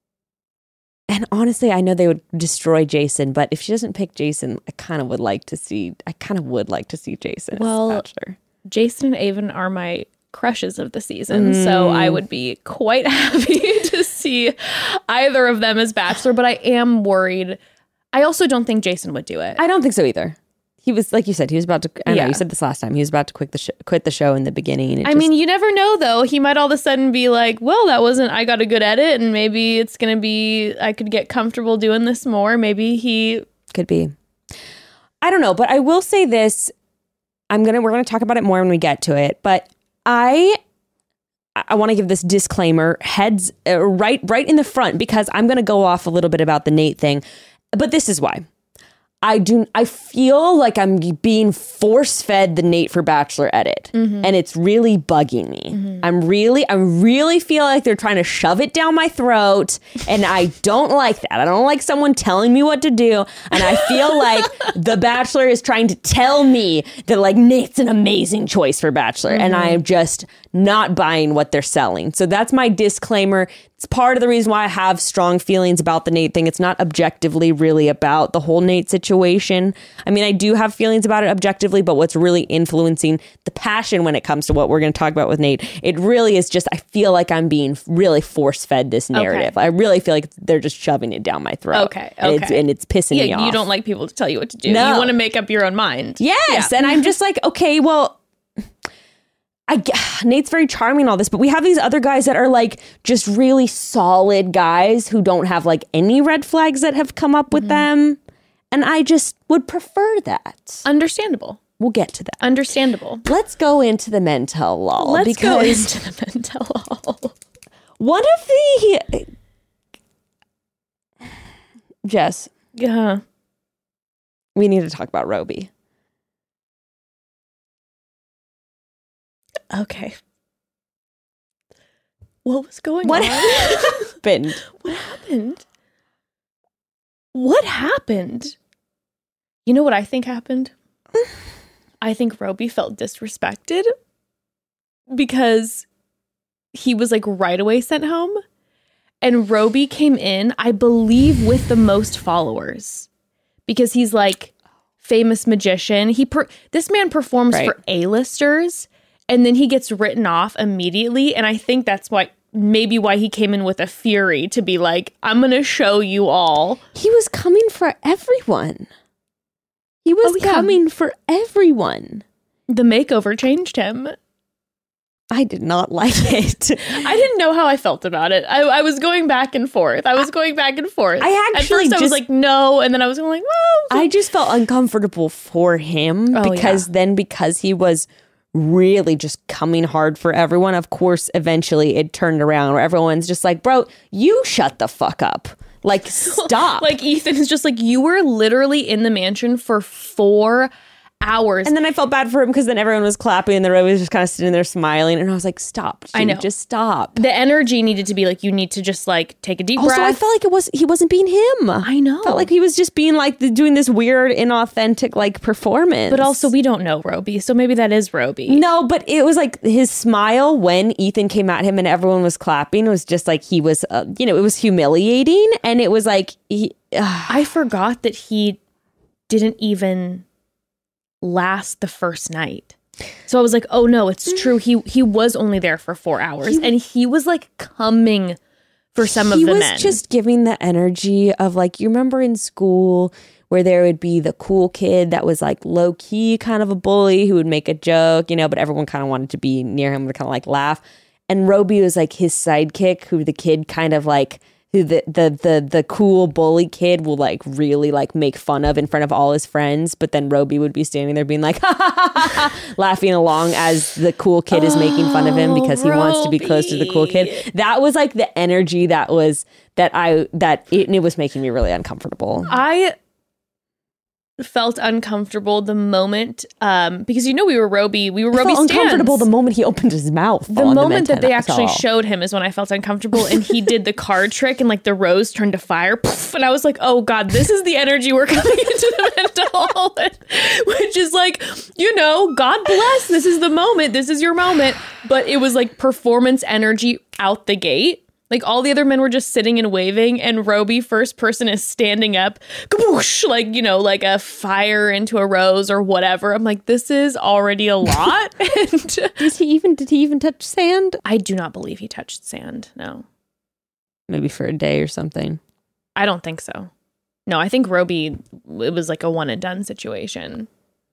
and honestly, I know they would destroy Jason, but if she doesn't pick Jason, I kind of would like to see, I kind of would like to see Jason Well, as Bachelor. Jason and Avon are my crushes of the season, so I would be quite happy to see either of them as Bachelor, but I am worried. I also don't think Jason would do it. I don't think so either. He was, like you said, he was about to, I know Yeah. you said this last time, he was about to quit the, sh- quit the show in the beginning. And it I just- mean, you never know, though. He might all of a sudden be like, well, that wasn't, I got a good edit, and maybe it's going to be, I could get comfortable doing this more. Maybe he, Could be. I don't know, but I will say this. I'm gonna we're gonna talk about it more when we get to it. But I I want to give this disclaimer heads uh, right right in the front because I'm gonna go off a little bit about the Nate thing. But this is why. I do. I feel like I'm being force fed the Nate for Bachelor edit, Mm-hmm. and it's really bugging me. Mm-hmm. I'm really, I really feel like they're trying to shove it down my throat, and I don't like that. I don't like someone telling me what to do, and I feel like the Bachelor is trying to tell me that like Nate's an amazing choice for Bachelor, Mm-hmm. and I am just not buying what they're selling. So that's my disclaimer. It's part of the reason why I have strong feelings about the Nate thing. It's not objectively really about the whole Nate situation. I mean, I do have feelings about it objectively, but what's really influencing the passion when it comes to what we're going to talk about with Nate, it really is just, I feel like I'm being really force fed this narrative. Okay. I really feel like they're just shoving it down my throat. Okay, And it's, okay. and it's pissing me yeah, off. you don't like people to tell you what to do. No. You want to make up your own mind. Yes. Yeah. And I'm just like, okay, well, I, g- Nate's very charming and all this, but we have these other guys that are like just really solid guys who don't have like any red flags that have come up with them. And I just would prefer that. Understandable. We'll get to that. Understandable. Let's go into the Men Tell All. Let's go because into the Men Tell All. one of the... Jess, Yeah. We need to talk about Roby. Okay. What was going What on? happened? What happened? What happened? You know what I think happened? I think Roby felt disrespected because he was like right away sent home. And Roby came in, I believe, with the most followers because he's like famous magician. He per- this man performs Right. for A-listers and then he gets written off immediately. And I think that's why maybe why he came in with a fury to be like, I'm going to show you all. He was coming for everyone. He was Oh, yeah. coming for everyone. The makeover changed him. I did not like it. I didn't know how I felt about it. I, I was going back and forth. I was going back and forth. I actually At first I was just- like, no. And then I was going like, well. I just felt uncomfortable for him Oh, because yeah. then because he was really just coming hard for everyone, of course, eventually it turned around where everyone's just like, bro, you shut the fuck up. Like, stop. Like Ethan is just like, you were literally in the mansion for four hours. And then I felt bad for him because then everyone was clapping and the Roby was just kind of sitting there smiling. And I was like, stop. Dude, I know. Just stop. The energy needed to be like, you need to just like take a deep Also, breath. I felt like it was he wasn't being him. I know. Felt like he was just being like the, doing this weird, inauthentic like performance. But also we don't know Roby. So maybe that is Roby. no, but it was like his smile when Ethan came at him and everyone was clapping was just like he was, uh, you know, it was humiliating, and it was like he. Uh, I forgot that he didn't even last the first night. So I was like, oh no, it's true. He he was only there for four hours. He- and he was like coming for some of he the was men. just giving the energy of like, you remember in school where there would be the cool kid that was like low key kind of a bully who would make a joke, you know, but everyone kind of wanted to be near him to kind of like laugh. And Roby was like his sidekick, who the kid kind of like, who the, the the the cool bully kid will like really like make fun of in front of all his friends, but then Roby would be standing there being like ha, ha, ha, ha, laughing along as the cool kid is making fun of him because he wants to be close to the cool kid. That was like the energy that was that I that it, it was making me really uncomfortable. I felt uncomfortable the moment um because you know we were Roby we were I Roby felt stands. uncomfortable the moment he opened his mouth. The on moment the that they Menton actually Hall. showed him is when I felt uncomfortable, and he did the card trick and like the rose turned to fire, poof, and I was like, oh god, this is the energy we're coming into the mental hall with, which is like, you know, God bless, this is the moment, this is your moment. But it was like performance energy out the gate. Like all the other men were just sitting and waving, and Roby, first person, is standing up, kaboosh, like, you know, like a fire into a rose or whatever. I'm like, this is already a lot. And Did he even did he even touch sand? I do not believe he touched sand. No, Maybe for a day or something. I don't think so. No, I think Roby, it was like a one and done situation.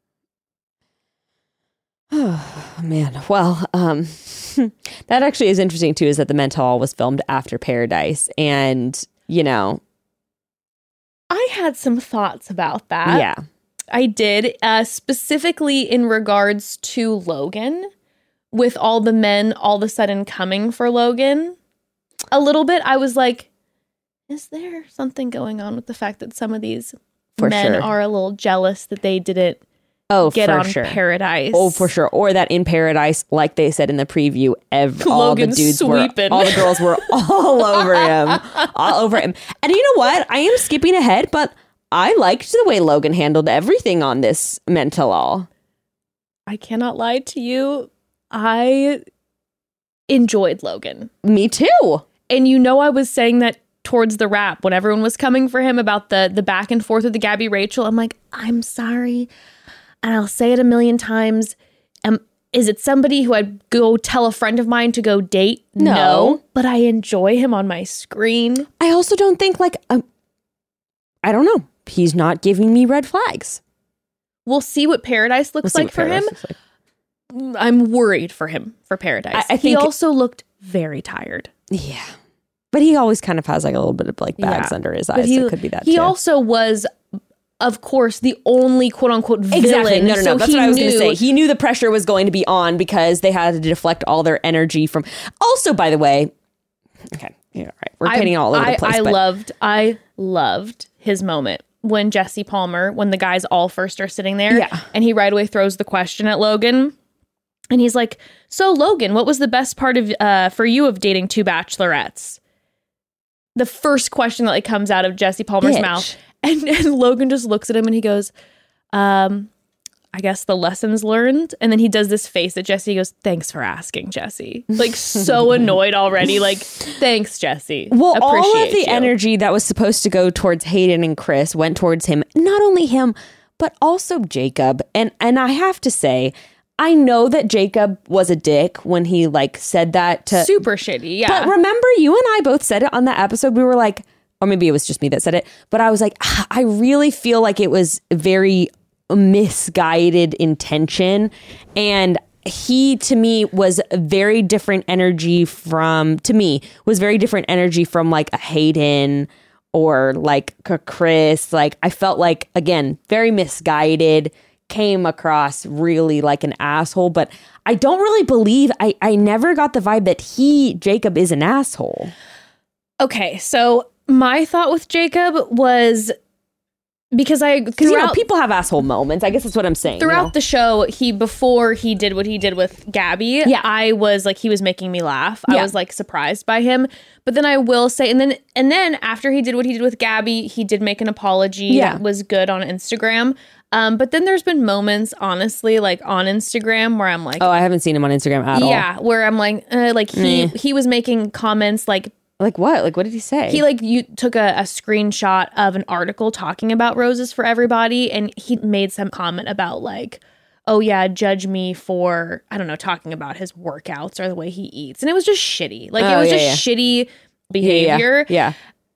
Oh man. Well, um that actually is interesting too, is that the Mental Hall was filmed after Paradise, and you know, I had some thoughts about that. yeah. I did, uh, specifically in regards to Logan, with all the men all of a sudden coming for Logan. A little bit, I was like, is there something going on with the fact that some of these For men sure. are a little jealous that they didn't Oh, get for on sure. Paradise? Oh, for sure. Or that in Paradise, like they said in the preview, ev- all the Logan's dudes sweeping. were, all the girls were all over him, all over him. And you know what? I am skipping ahead, but I liked the way Logan handled everything on this Mental Hall. I cannot lie to you. I enjoyed Logan. Me too. And you know I was saying that towards the wrap when everyone was coming for him about the the back and forth with the Gabby Rachel. I'm like, I'm sorry. And I'll say it a million times. Um, is it somebody who I'd go tell a friend of mine to go date? No. But I enjoy him on my screen. I also don't think like, um, I don't know. He's not giving me red flags. We'll see what Paradise looks We'll see like what for Paradise him. looks like. I'm worried for him for Paradise. I- I he think- also looked very tired. Yeah. But he always kind of has like a little bit of like bags Yeah. under his But eyes. he, so it could be that he too. also was, of course, the only quote unquote villain. Exactly. No, no, no. So That's he what I was going to knew- say. He knew the pressure was going to be on because they had to deflect all their energy from. Also, by the way, okay, yeah, all right. We're I- getting all over I, the place. I but loved, I loved his moment when Jesse Palmer, when the guys all first are sitting there, Yeah. and he right away throws the question at Logan. And he's like, so Logan, what was the best part of uh, for you of dating two bachelorettes? The first question that like comes out of Jesse Palmer's Bitch. mouth. And, and Logan just looks at him and he goes, um, I guess the lessons learned. And then he does this face at Jesse. He goes, thanks for asking, Jesse. Like so annoyed already. Like, thanks, Jesse. Well, all of Appreciate the you. energy that was supposed to go towards Hayden and Chris went towards him. Not only him, but also Jacob. And and I have to say, I know that Jacob was a dick when he like said that to Super shitty. Yeah. But remember, you and I both said it on that episode. We were like, or maybe it was just me that said it, but I was like, ah, I really feel like it was very misguided intention. And he, to me, was a very different energy from, to me, was very different energy from like a Hayden or like a Chris. Like, I felt like, again, very misguided, came across really like an asshole, but I don't really believe, I, I never got the vibe that he, Jacob, is an asshole. Okay, so my thought with Jacob was because I Because, you know, people have asshole moments. I guess that's what I'm saying. throughout you know? the show, he before he did what he did with Gabby, Yeah. I was like he was making me laugh. I Yeah. was like surprised by him. But then I will say, and then and then after he did what he did with Gabby, he did make an apology Yeah. that was good on Instagram. Um, but then there's been moments, honestly, like on Instagram where I'm like, Oh, I haven't seen him on Instagram at all. yeah, where I'm like, uh, like he Meh. he was making comments like Like what? Like, what did he say? he like you took a, a screenshot of an article talking about Roses for Everybody, and he made some comment about like, oh yeah, judge me for, I don't know, talking about his workouts or the way he eats, and it was just shitty. Like it Oh, was yeah, just shitty Yeah, yeah. behavior. Yeah.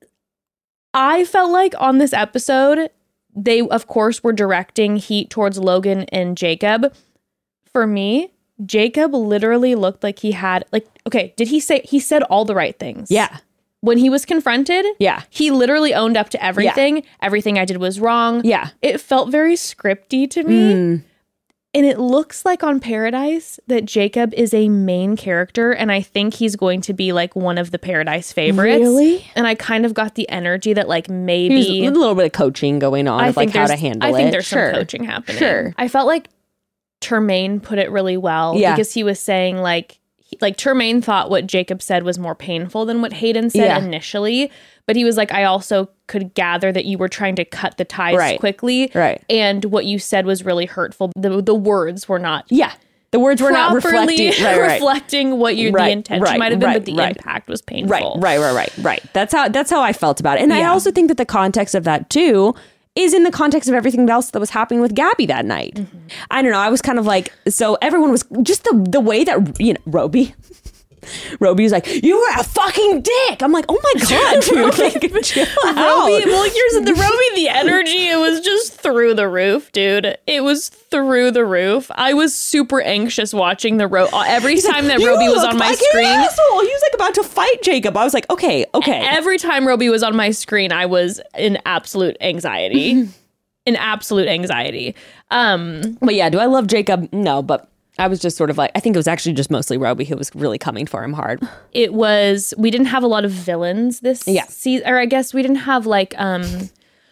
I felt like on this episode, they of course were directing heat towards Logan and Jacob. For me, Jacob literally looked like he had like, okay, did he say, he said all the right things? Yeah. When he was confronted, Yeah. he literally owned up to everything. Everything I did was wrong. Yeah. It felt very scripty to me. Mm. And it looks like on Paradise that Jacob is a main character. And I think he's going to be like one of the Paradise favorites. Really? And I kind of got the energy that like maybe There's a little bit of coaching going on I of like think how to there's- handle it. I think there's Sure. some coaching happening. Sure. I felt like Termaine put it really well Yeah. because he was saying like, he- like Termaine thought what Jacob said was more painful than what Hayden said Yeah. initially. But he was like, I also could gather that you were trying to cut the ties Right. quickly. Right. And what you said was really hurtful. The the words were not Yeah. The words were not properly reflecting. Right, right. reflecting what you, Right, the intention right, might have been, right, but the right. impact was painful. Right, right, right, right, right. That's how that's how I felt about it. And I Yeah. also think that the context of that too is in the context of everything else that was happening with Gabby that night. Mm-hmm. I don't know. I was kind of like, so everyone was just the the way that, you know, Roby. Roby was like, you were a fucking dick. I'm like, oh my God, dude. Like, chill out. Roby, well, here's the Roby, the energy, it was just through the roof, dude. It was through the roof. I was super anxious watching the Ro every He's time like, that "You Roby was look on my like an screen. asshole." He was like about to fight Jacob. I was like, okay, okay. Every time Roby was on my screen, I was in absolute anxiety. in absolute anxiety. Um, But yeah, do I love Jacob? No, but I was just sort of like, I think it was actually just mostly Roby who was really coming for him hard. it was, we didn't have a lot of villains this Yeah. season, or I guess we didn't have like, um,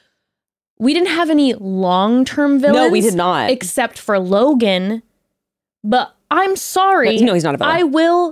we didn't have any long-term villains. No, we did not. Except for Logan. But I'm sorry. No, he's not a villain. I will,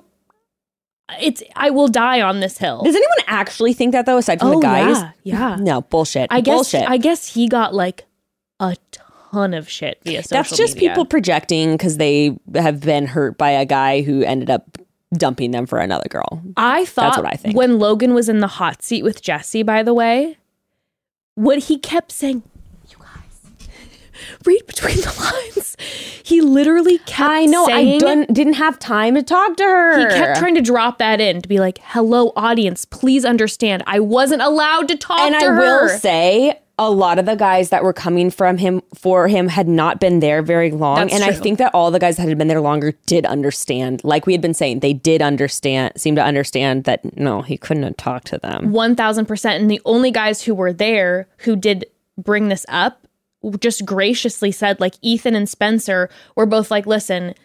it's, I will die on this hill. Does anyone actually think that though, aside from oh, the guys? yeah, yeah. No, bullshit. I guess, bullshit. I guess he got like a ton of shit via social That's just media. people projecting because they have been hurt by a guy who ended up dumping them for another girl. I thought what I think. when Logan was in the hot seat with Jesse, by the way, what he kept saying, you guys, read between the lines. He literally kept I know. saying, I done, didn't have time to talk to her. he kept trying to drop that in to be like, hello, audience, please understand. I wasn't allowed to talk and to I her. will say, a lot of the guys that were coming from him for him had not been there very long. That's and I true. think that all the guys that had been there longer did understand. Like we had been saying, they did understand, seem to understand that no, he couldn't have talked to them. one thousand percent. And the only guys who were there who did bring this up just graciously said, like, Ethan and Spencer were both like, listen,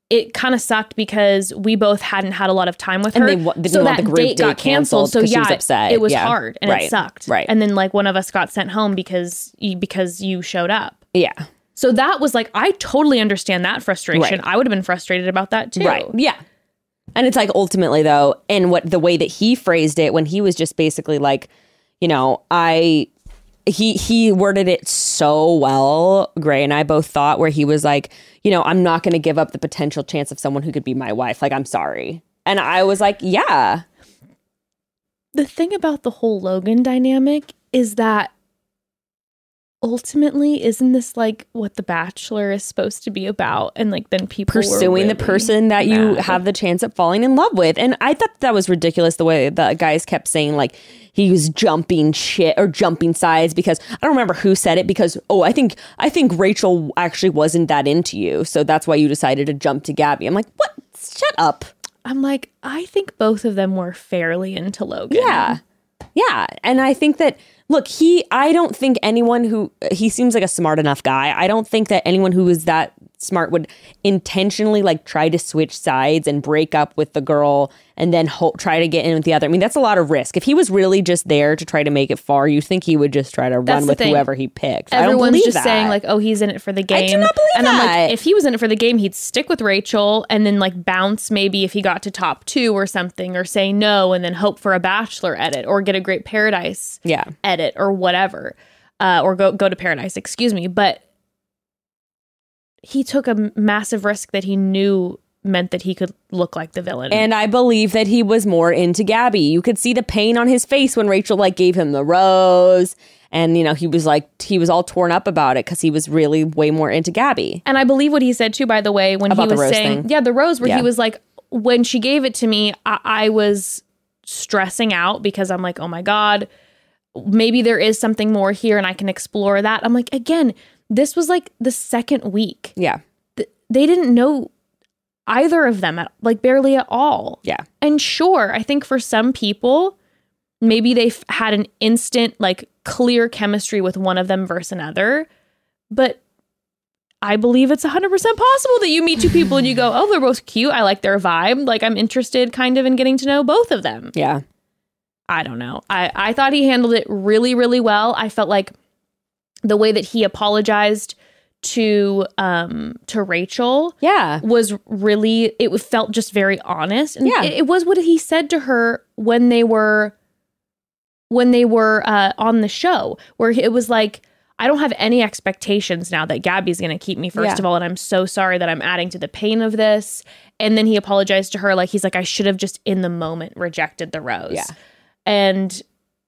it kind of sucked because we both hadn't had a lot of time with And her. they wa- didn't so want that the group date date got canceled. canceled So 'cause she yeah, was upset. it was Yeah. hard and Right. it sucked. Right. And then like one of us got sent home because you, because you showed up. Yeah. So that was like, I totally understand that frustration. Right. I would have been frustrated about that too. Right. Yeah. And it's like ultimately though, and what the way that he phrased it when he was just basically like, you know, I he he worded it so well, Gray and I both thought, where he was like, you know, I'm not going to give up the potential chance of someone who could be my wife. Like, I'm sorry. And I was like, yeah. The thing about the whole Logan dynamic is that ultimately, isn't this like what The Bachelor is supposed to be about? And like then people were Pursuing the really person that you mad. have the chance of falling in love with. And I thought that was ridiculous the way the guys kept saying like he was jumping shit or jumping sides, because I don't remember who said it, because oh I think I think Rachel actually wasn't that into you, so that's why you decided to jump to Gabby. I'm like, what? Shut up. I'm like, I think both of them were fairly into Logan. Yeah. Yeah. And I think that, look, he, I don't think anyone who, he seems like a smart enough guy. I don't think that anyone who is that smart would intentionally like try to switch sides and break up with the girl and then ho- try to get in with the other. I mean, that's a lot of risk. If he was really just there to try to make it far, you think he would just try to That's run the with thing. whoever he picked. I don't Everyone's believe just that. saying like, oh, he's in it for the game. I do not believe and I'm that. like, if he was in it for the game, he'd stick with Rachel and then like bounce maybe if he got to top two or something, or say no and then hope for a Bachelor edit or get a Great Paradise Yeah. edit or whatever, uh, or go go to Paradise, excuse me. But he took a massive risk that he knew meant that he could look like the villain. And I believe that he was more into Gabby. You could see the pain on his face when Rachel like gave him the rose. And, you know, he was like, he was all torn up about it because he was really way more into Gabby. And I believe what he said too, by the way, when About he the was rose saying, thing. yeah, the rose, where Yeah. he was like, when she gave it to me, I, I was stressing out because I'm like, oh my God, maybe there is something more here and I can explore that. I'm like, again, this was like the second week. Yeah. Th- They didn't know either of them, at, like barely at all. Yeah. And sure, I think for some people, maybe they've had an instant, like clear chemistry with one of them versus another. But I believe it's one hundred percent possible that you meet two people and you go, oh, they're both cute. I like their vibe. Like, I'm interested kind of in getting to know both of them. Yeah. I don't know. I, I thought he handled it really, really well. I felt like the way that he apologized to um to Rachel Yeah. was really, it felt just very honest. And Yeah. it, it was what he said to her when they were when they were uh, on the show, where it was like, I don't have any expectations now that Gabby's going to keep me, first Yeah. of all, and I'm so sorry that I'm adding to the pain of this. And then he apologized to her, like he's like, I should have just in the moment rejected the rose. Yeah. And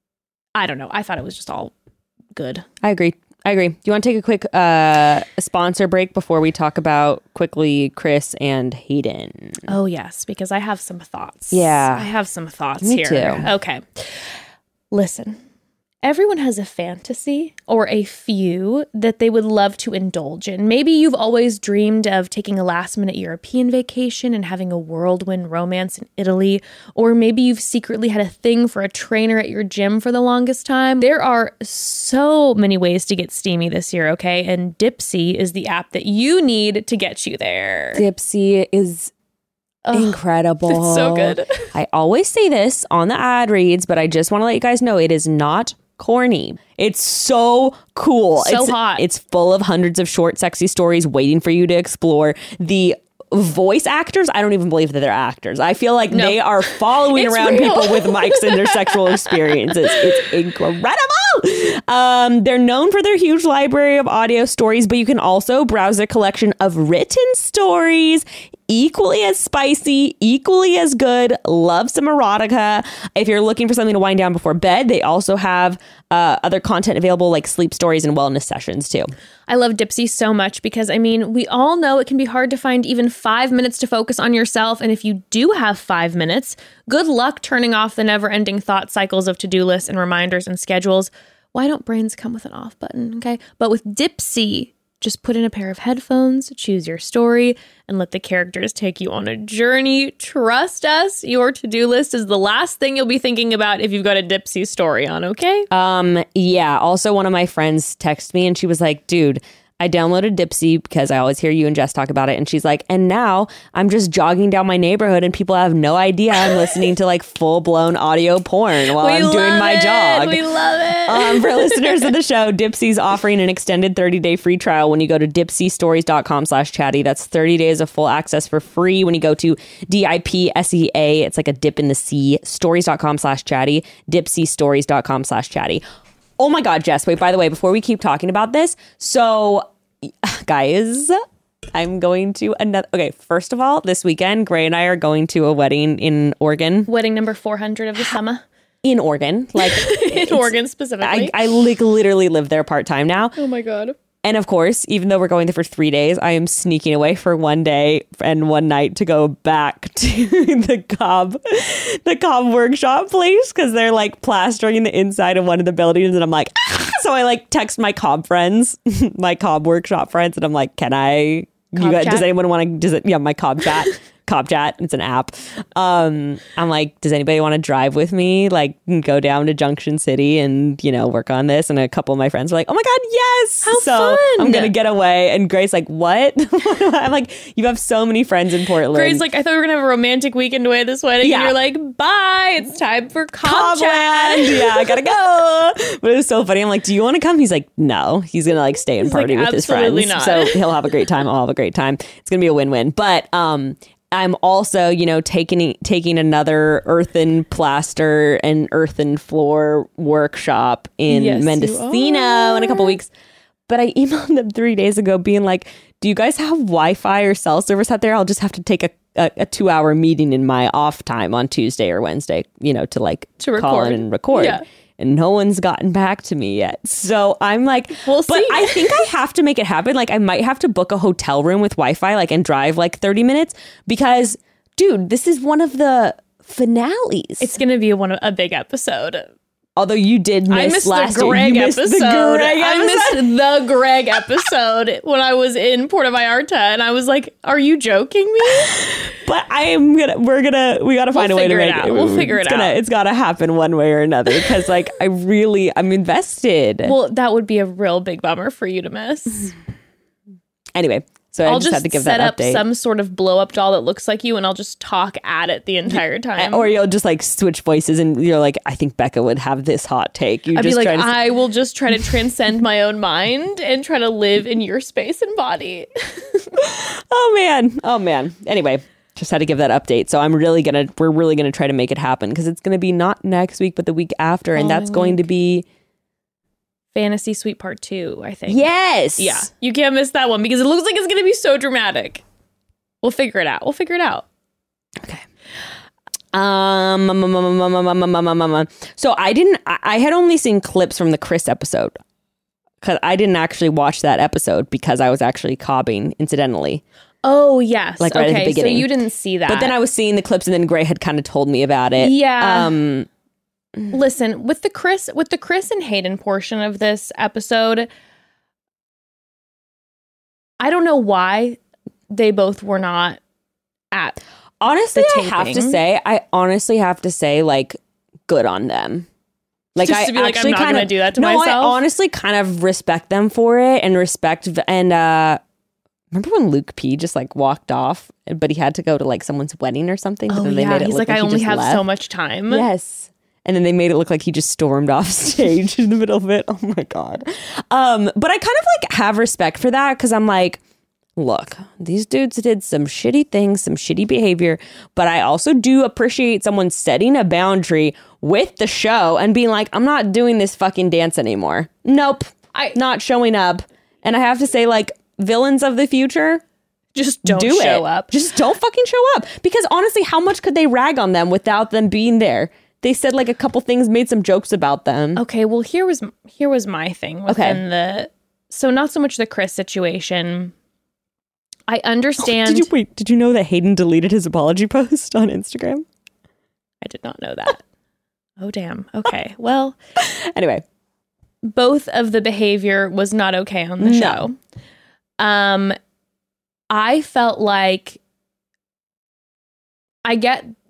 I don't know. I thought it was just all good. I agree. I agree. Do you want to take a quick uh, sponsor break before we talk about quickly Chris and Hayden? Oh, yes, because I have some thoughts. Yeah. I have some thoughts Me here. too. Okay. Listen, everyone has a fantasy or a few that they would love to indulge in. Maybe you've always dreamed of taking a last minute European vacation and having a whirlwind romance in Italy. Or maybe you've secretly had a thing for a trainer at your gym for the longest time. There are so many ways to get steamy this year, okay? And Dipsy is the app that you need to get you there. Dipsy is incredible. it's so good. I always say this on the ad reads, but I just want to let you guys know it is not corny. It's so cool. So it's, hot. It's full of hundreds of short, sexy stories waiting for you to explore. The voice actors, I don't even believe that they're actors. I feel like No. they are following It's around real. people with mics and their sexual experiences. It's incredible. Um, they're known for their huge library of audio stories, but you can also browse their collection of written stories, equally as spicy, equally as good. Love some erotica. If you're looking for something to wind down before bed, they also have uh, other content available like sleep stories and wellness sessions too. I love Dipsy so much because, I mean, we all know it can be hard to find even five minutes to focus on yourself. And if you do have five minutes, good luck turning off the never-ending thought cycles of to-do lists and reminders and schedules. Why don't brains come with an off button, okay? But with Dipsy, just put in a pair of headphones, choose your story, and let the characters take you on a journey. Trust us, your to-do list is the last thing you'll be thinking about if you've got a Dipsy story on, okay? Um, yeah. Also, one of my friends texted me and she was like, dude, I downloaded Dipsea because I always hear you and Jess talk about it. And she's like, and now I'm just jogging down my neighborhood and people have no idea I'm listening to like full blown audio porn while We I'm doing my love it. jog. We love it. Um, for listeners of the show, Dipsea's offering an extended thirty day free trial when you go to dipseastories.com slash chatty. That's thirty days of full access for free when you go to D I P S E A. It's like a dip in the sea, stories.com slash chatty, dipseastories.com slash chatty. Oh my God, Jess, wait, by the way, before we keep talking about this, so guys, I'm going to another, okay, first of all, this weekend, Gray and I are going to a wedding in Oregon. Wedding number four hundred of the summer. In Oregon. Like In Oregon specifically. I, I like literally live there part-time now. Oh my God. And of course, even though we're going there for three days, I am sneaking away for one day and one night to go back to the Cobb, the Cobb workshop place because they're like plastering the inside of one of the buildings. And I'm like, ah! So I like text my Cobb friends, my Cobb workshop friends, and I'm like, can I? Cobb You guys, chat? does anyone want to? Does it? Yeah, my Cobb chat. Cobb chat. It's an app. Um, I'm like, does anybody want to drive with me? Like, go down to Junction City and you know work on this. And a couple of my friends were like, oh my God, yes! How so fun! I'm gonna get away. And Grace like, what? I'm like, you have so many friends in Portland. Grace, like, I thought we were going to have a romantic weekend away at this wedding. Yeah. And you're like, bye. It's time for Cobb chat. Cobland. Yeah, I gotta go. But it was so funny. I'm like, do you want to come? He's like, no. He's gonna like stay and He's like, party with his absolutely friends. not. So he'll have a great time. I'll have a great time. It's gonna be a win-win. But um I'm also, you know, taking taking another earthen plaster and earthen floor workshop in Yes, you Mendocino are. in a couple weeks. But I emailed them three days ago being like, do you guys have Wi-Fi or cell service out there? I'll just have to take a, a, a two hour meeting in my off time on Tuesday or Wednesday, you know, to like To call record. in and record. Yeah. And no one's gotten back to me yet. So I'm like, We'll but see. I think I have to make it happen. Like I might have to book a hotel room with Wi-Fi, like and drive like thirty minutes because, dude, this is one of the finales. It's going to be a, one, a big episode. Although you did miss I missed last the year. Greg You missed episode. the Greg I episode. missed the Greg episode when I was in Puerto Vallarta, and I was like, "Are you joking me?" But I am gonna. We're gonna. We gotta find We'll a way to figure it make out. We'll figure it's it gonna, out. It's gotta happen one way or another because, like, I really, I'm invested. Well, that would be a real big bummer for you to miss. Anyway, so I I'll just, just had to give set that up update. some sort of blow up doll that looks like you, and I'll just talk at it the entire time. Or you'll just like switch voices and you're like, I think Becca would have this hot take. You I'd just be like, try to I will just try to transcend my own mind and try to live in your space and body. oh man, oh man. Anyway, just had to give that update. So I'm really gonna, we're really gonna try to make it happen because it's gonna be not next week, but the week after, and that's Following going to be Fantasy Suite Part Two, I think. yes, Yeah. You can't miss that one because it looks like it's going to be so dramatic. We'll figure it out. We'll figure it out. Okay. Um, um, um, um, um, um, um, um, um, um, um. So I didn't. I, I had only seen clips from the Chris episode because I didn't actually watch that episode because I was actually cobbing incidentally. Oh, yes. Like right at the okay, beginning. so you didn't see that. But then I was seeing the clips, and then Gray had kind of told me about it. Yeah. Um. Listen, with the Chris with the Chris and Hayden portion of this episode, I don't know why they both were not at Honestly, the I have to taping. say, I honestly have to say, like, good on them. Like, Just I to be like, I'm actually not kind gonna of do that to no, myself? I honestly kind of respect them for it and respect v- and uh remember when Luke P just like walked off, but he had to go to like someone's wedding or something. But Oh then they yeah, made it he's look like, I he only just have left. so much time. Yes. And then they made it look like he just stormed off stage in the middle of it. Oh my God. Um, but I kind of like have respect for that because I'm like, look, these dudes did some shitty things, some shitty behavior, but I also do appreciate someone setting a boundary with the show and being like, I'm not doing this fucking dance anymore. Nope. I- not showing up. And I have to say, like, villains of the future, Just don't do show it. up. Just don't fucking show up. Because honestly, how much could they rag on them without them being there? They said like a couple things, made some jokes about them. Okay, well here was here was my thing within the so not so much the Chris situation. I understand. Did you wait? Did you know that Hayden deleted his apology post on Instagram? I did not know that. Oh damn. Okay. Well, Anyway, both of the behavior was not okay on the No. show. Um I felt like I get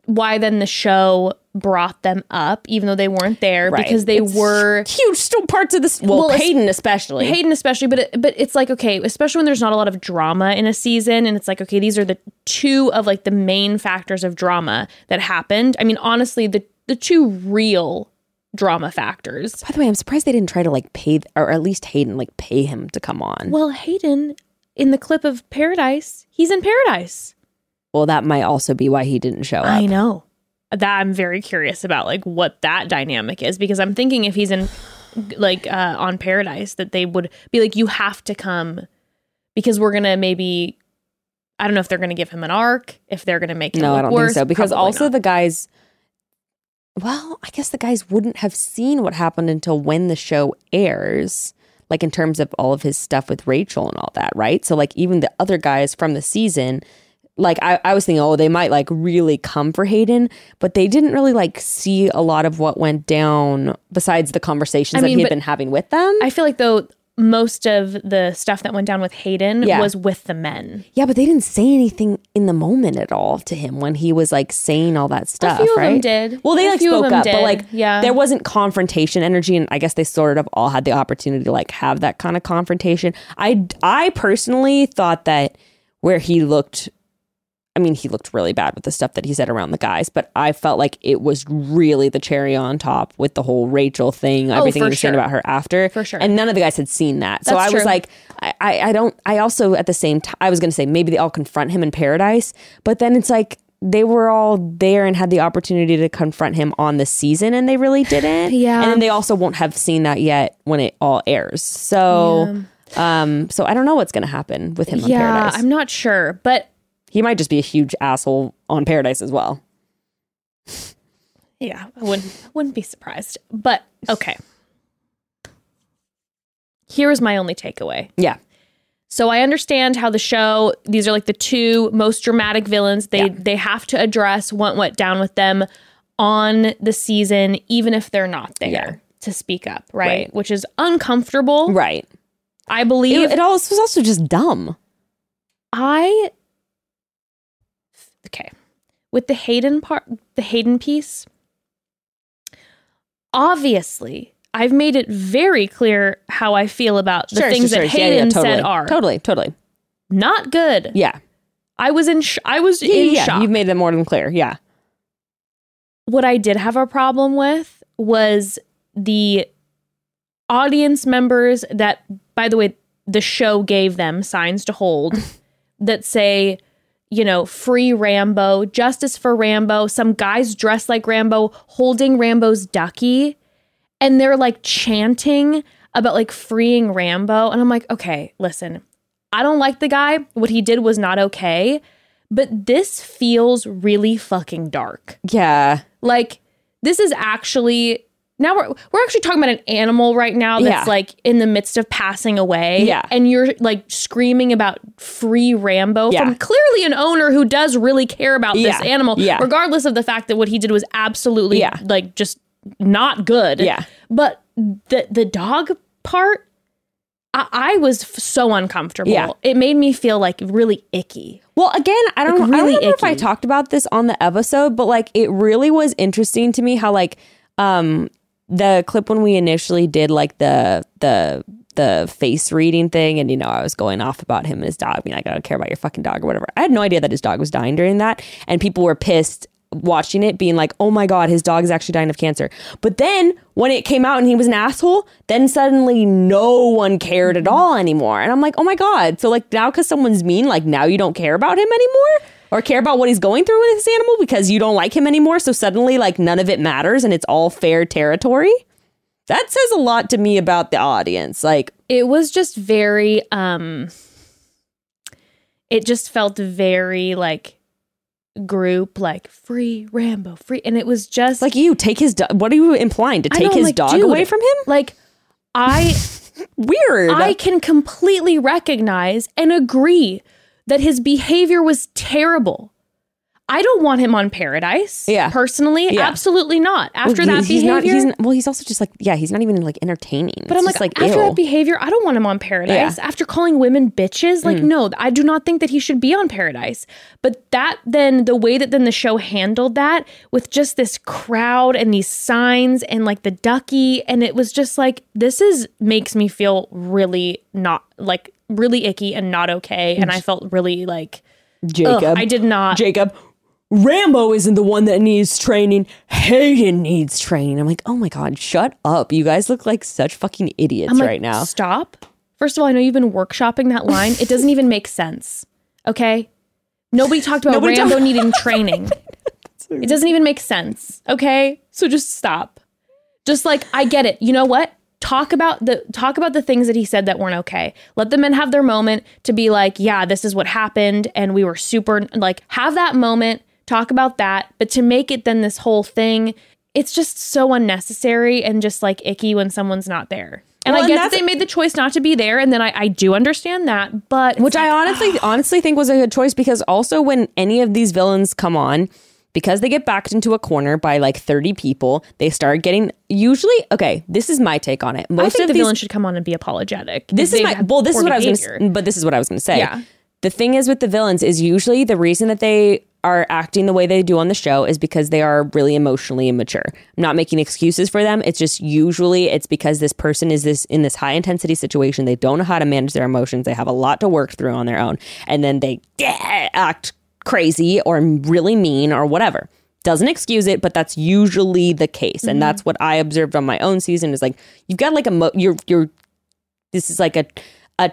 why then the show brought them up, even though they weren't there, Right. because they It's were huge still parts of this. Well, Well, it's- Hayden especially. Hayden especially, but it, but it's like, okay, especially when there's not a lot of drama in a season, and it's like, okay, these are the two of like the main factors of drama that happened. I mean, honestly, the the two real drama factors. By the way, I'm surprised they didn't try to like pay, or at least Hayden, like pay him to come on. Well, Hayden in the clip of Paradise, he's in Paradise. Well, that might also be why he didn't show up. I know. That I'm very curious about, like what that dynamic is, because I'm thinking if he's in like uh, on Paradise, that they would be like, you have to come because we're gonna maybe, I don't know if they're gonna give him an arc, if they're gonna make him No, look I don't worse, think so. Because probably also not. the guys, well, I guess the guys wouldn't have seen what happened until when the show airs, like in terms of all of his stuff with Rachel and all that, right? So like even the other guys from the season, like I, I was thinking, oh, they might like really come for Hayden, but they didn't really like see a lot of what went down besides the conversations I that mean, he had but been having with them. I feel like though most of the stuff that went down with Hayden Yeah. was with the men. yeah, but they didn't say anything in the moment at all to him when he was like saying all that stuff. few of them right? did. Well, they A like few of spoke them up, but did. like Yeah. there wasn't confrontation energy, and I guess they sort of all had the opportunity to like have that kind of confrontation. I I personally thought that where he looked. I mean, he looked really bad with the stuff that he said around the guys, but I felt like it was really the cherry on top with the whole Rachel thing, everything for he was saying sure. about her after. For sure. And none of the guys had seen that. So That's I was true. like, I, I, I don't, I also at the same time, I was going to say maybe they all confront him in Paradise, but then it's like they were all there and had the opportunity to confront him on the season and they really didn't. Yeah. And then they also won't have seen that yet when it all airs. So, um, so I don't know what's going to happen with him on Yeah, Paradise. I'm not sure, but He might just be a huge asshole on Paradise as well. yeah, I wouldn't wouldn't be surprised. But okay. Here's my only takeaway. Yeah. So I understand how the show, these are like the two most dramatic villains. They Yeah. they have to address what went down with them on the season, even if they're not there Yeah. to speak up, right? Right. Which is uncomfortable. Right. I believe It, it all, this was also just dumb. I okay. With the Hayden part, the Hayden piece, obviously, I've made it very clear how I feel about the things that Hayden totally. said are Totally, totally. not good. Yeah. I was in sh- I was Yeah, in yeah, shock. you've made it more than clear. Yeah. What I did have a problem with was the audience members that, by the way, the show gave them signs to hold that say, you know, free Rambo, justice for Rambo, some guys dressed like Rambo holding Rambo's ducky, and they're like chanting about like freeing Rambo. And I'm like, okay, listen, I don't like the guy. What he did was not okay, but this feels really fucking dark. Yeah. Like, this is actually, now we're we're actually talking about an animal right now that's Yeah. like in the midst of passing away. Yeah. And you're like screaming about free Rambo Yeah. from clearly an owner who does really care about this Yeah. animal, Yeah. regardless of the fact that what he did was absolutely Yeah. like just not good. Yeah. But the the dog part, I, I was f- so uncomfortable. Yeah. It made me feel like really icky. Well, again, I don't, Like, I don't really remember if I icky. talked about this on the episode, but like it really was interesting to me how like um the clip when we initially did like the the the face reading thing, and you know I was going off about him and his dog, being like, I don't care about your fucking dog or whatever. I had no idea that his dog was dying during that, and people were pissed watching it, being like, oh my god, his dog is actually dying of cancer. But then when it came out and he was an asshole, then suddenly no one cared at all anymore. And I'm like, oh my god, so like now because someone's mean, like now you don't care about him anymore or care about what he's going through with this animal because you don't like him anymore, so suddenly like none of it matters and it's all fair territory. That says a lot to me about the audience. Like, It was just very um it just felt very like group, like free Rambo, free, and it was just like you take his dog. What are you implying? To I take know, I'm his like, dog dude, away from him? like I Weird. I can completely recognize and agree that his behavior was terrible. I don't want him on Paradise. Yeah. Personally, Yeah. absolutely not. After Well, that he's behavior. Not, he's, well, he's also just like, yeah, he's not even like entertaining. But I'm like, like after ew. that behavior, I don't want him on Paradise. Yeah. After calling women bitches, like, no, I do not think that he should be on Paradise. But that then, the way that then the show handled that with just this crowd and these signs and like the ducky, and it was just like, this is makes me feel really not like really icky and not okay. And I felt really like, Jacob. ugh, I did not. Jacob. Rambo isn't the one that needs training. Hayden needs training. I'm like, oh my God, shut up. You guys look like such fucking idiots I'm like, right now. Stop. First of all, I know you've been workshopping that line. It doesn't even make sense. Okay? Nobody talked about Nobody Rambo talk- needing training. It doesn't even make sense. Okay? So just stop. Just like, I get it. You know what? Talk about the talk about the things that he said that weren't okay. Let the men have their moment to be like, yeah, this is what happened, and we were super like have that moment, talk about that. But to make it then this whole thing, it's just so unnecessary and just like icky when someone's not there. And Well, I and get that that's- they made the choice not to be there, and then I, I do understand that, but it's Which I like, honestly honestly think was a good choice, because also when any of these villains come on, because they get backed into a corner by like thirty people, they start getting usually okay, this is my take on it. Most I think of the these villain should come on and be apologetic. this if is they my have well this is poor what I was behavior. gonna, but this is what I was gonna say. Yeah. The thing is with the villains is usually the reason that they are acting the way they do on the show is because they are really emotionally immature. I'm not making excuses for them. It's just usually it's because this person is this in this high intensity situation. They don't know how to manage their emotions. They have a lot to work through on their own. And then they yeah, act crazy or really mean or whatever. Doesn't excuse it, but that's usually the case. And that's what I observed on my own season is like, you've got like a, mo- you're, you're, this is like a, a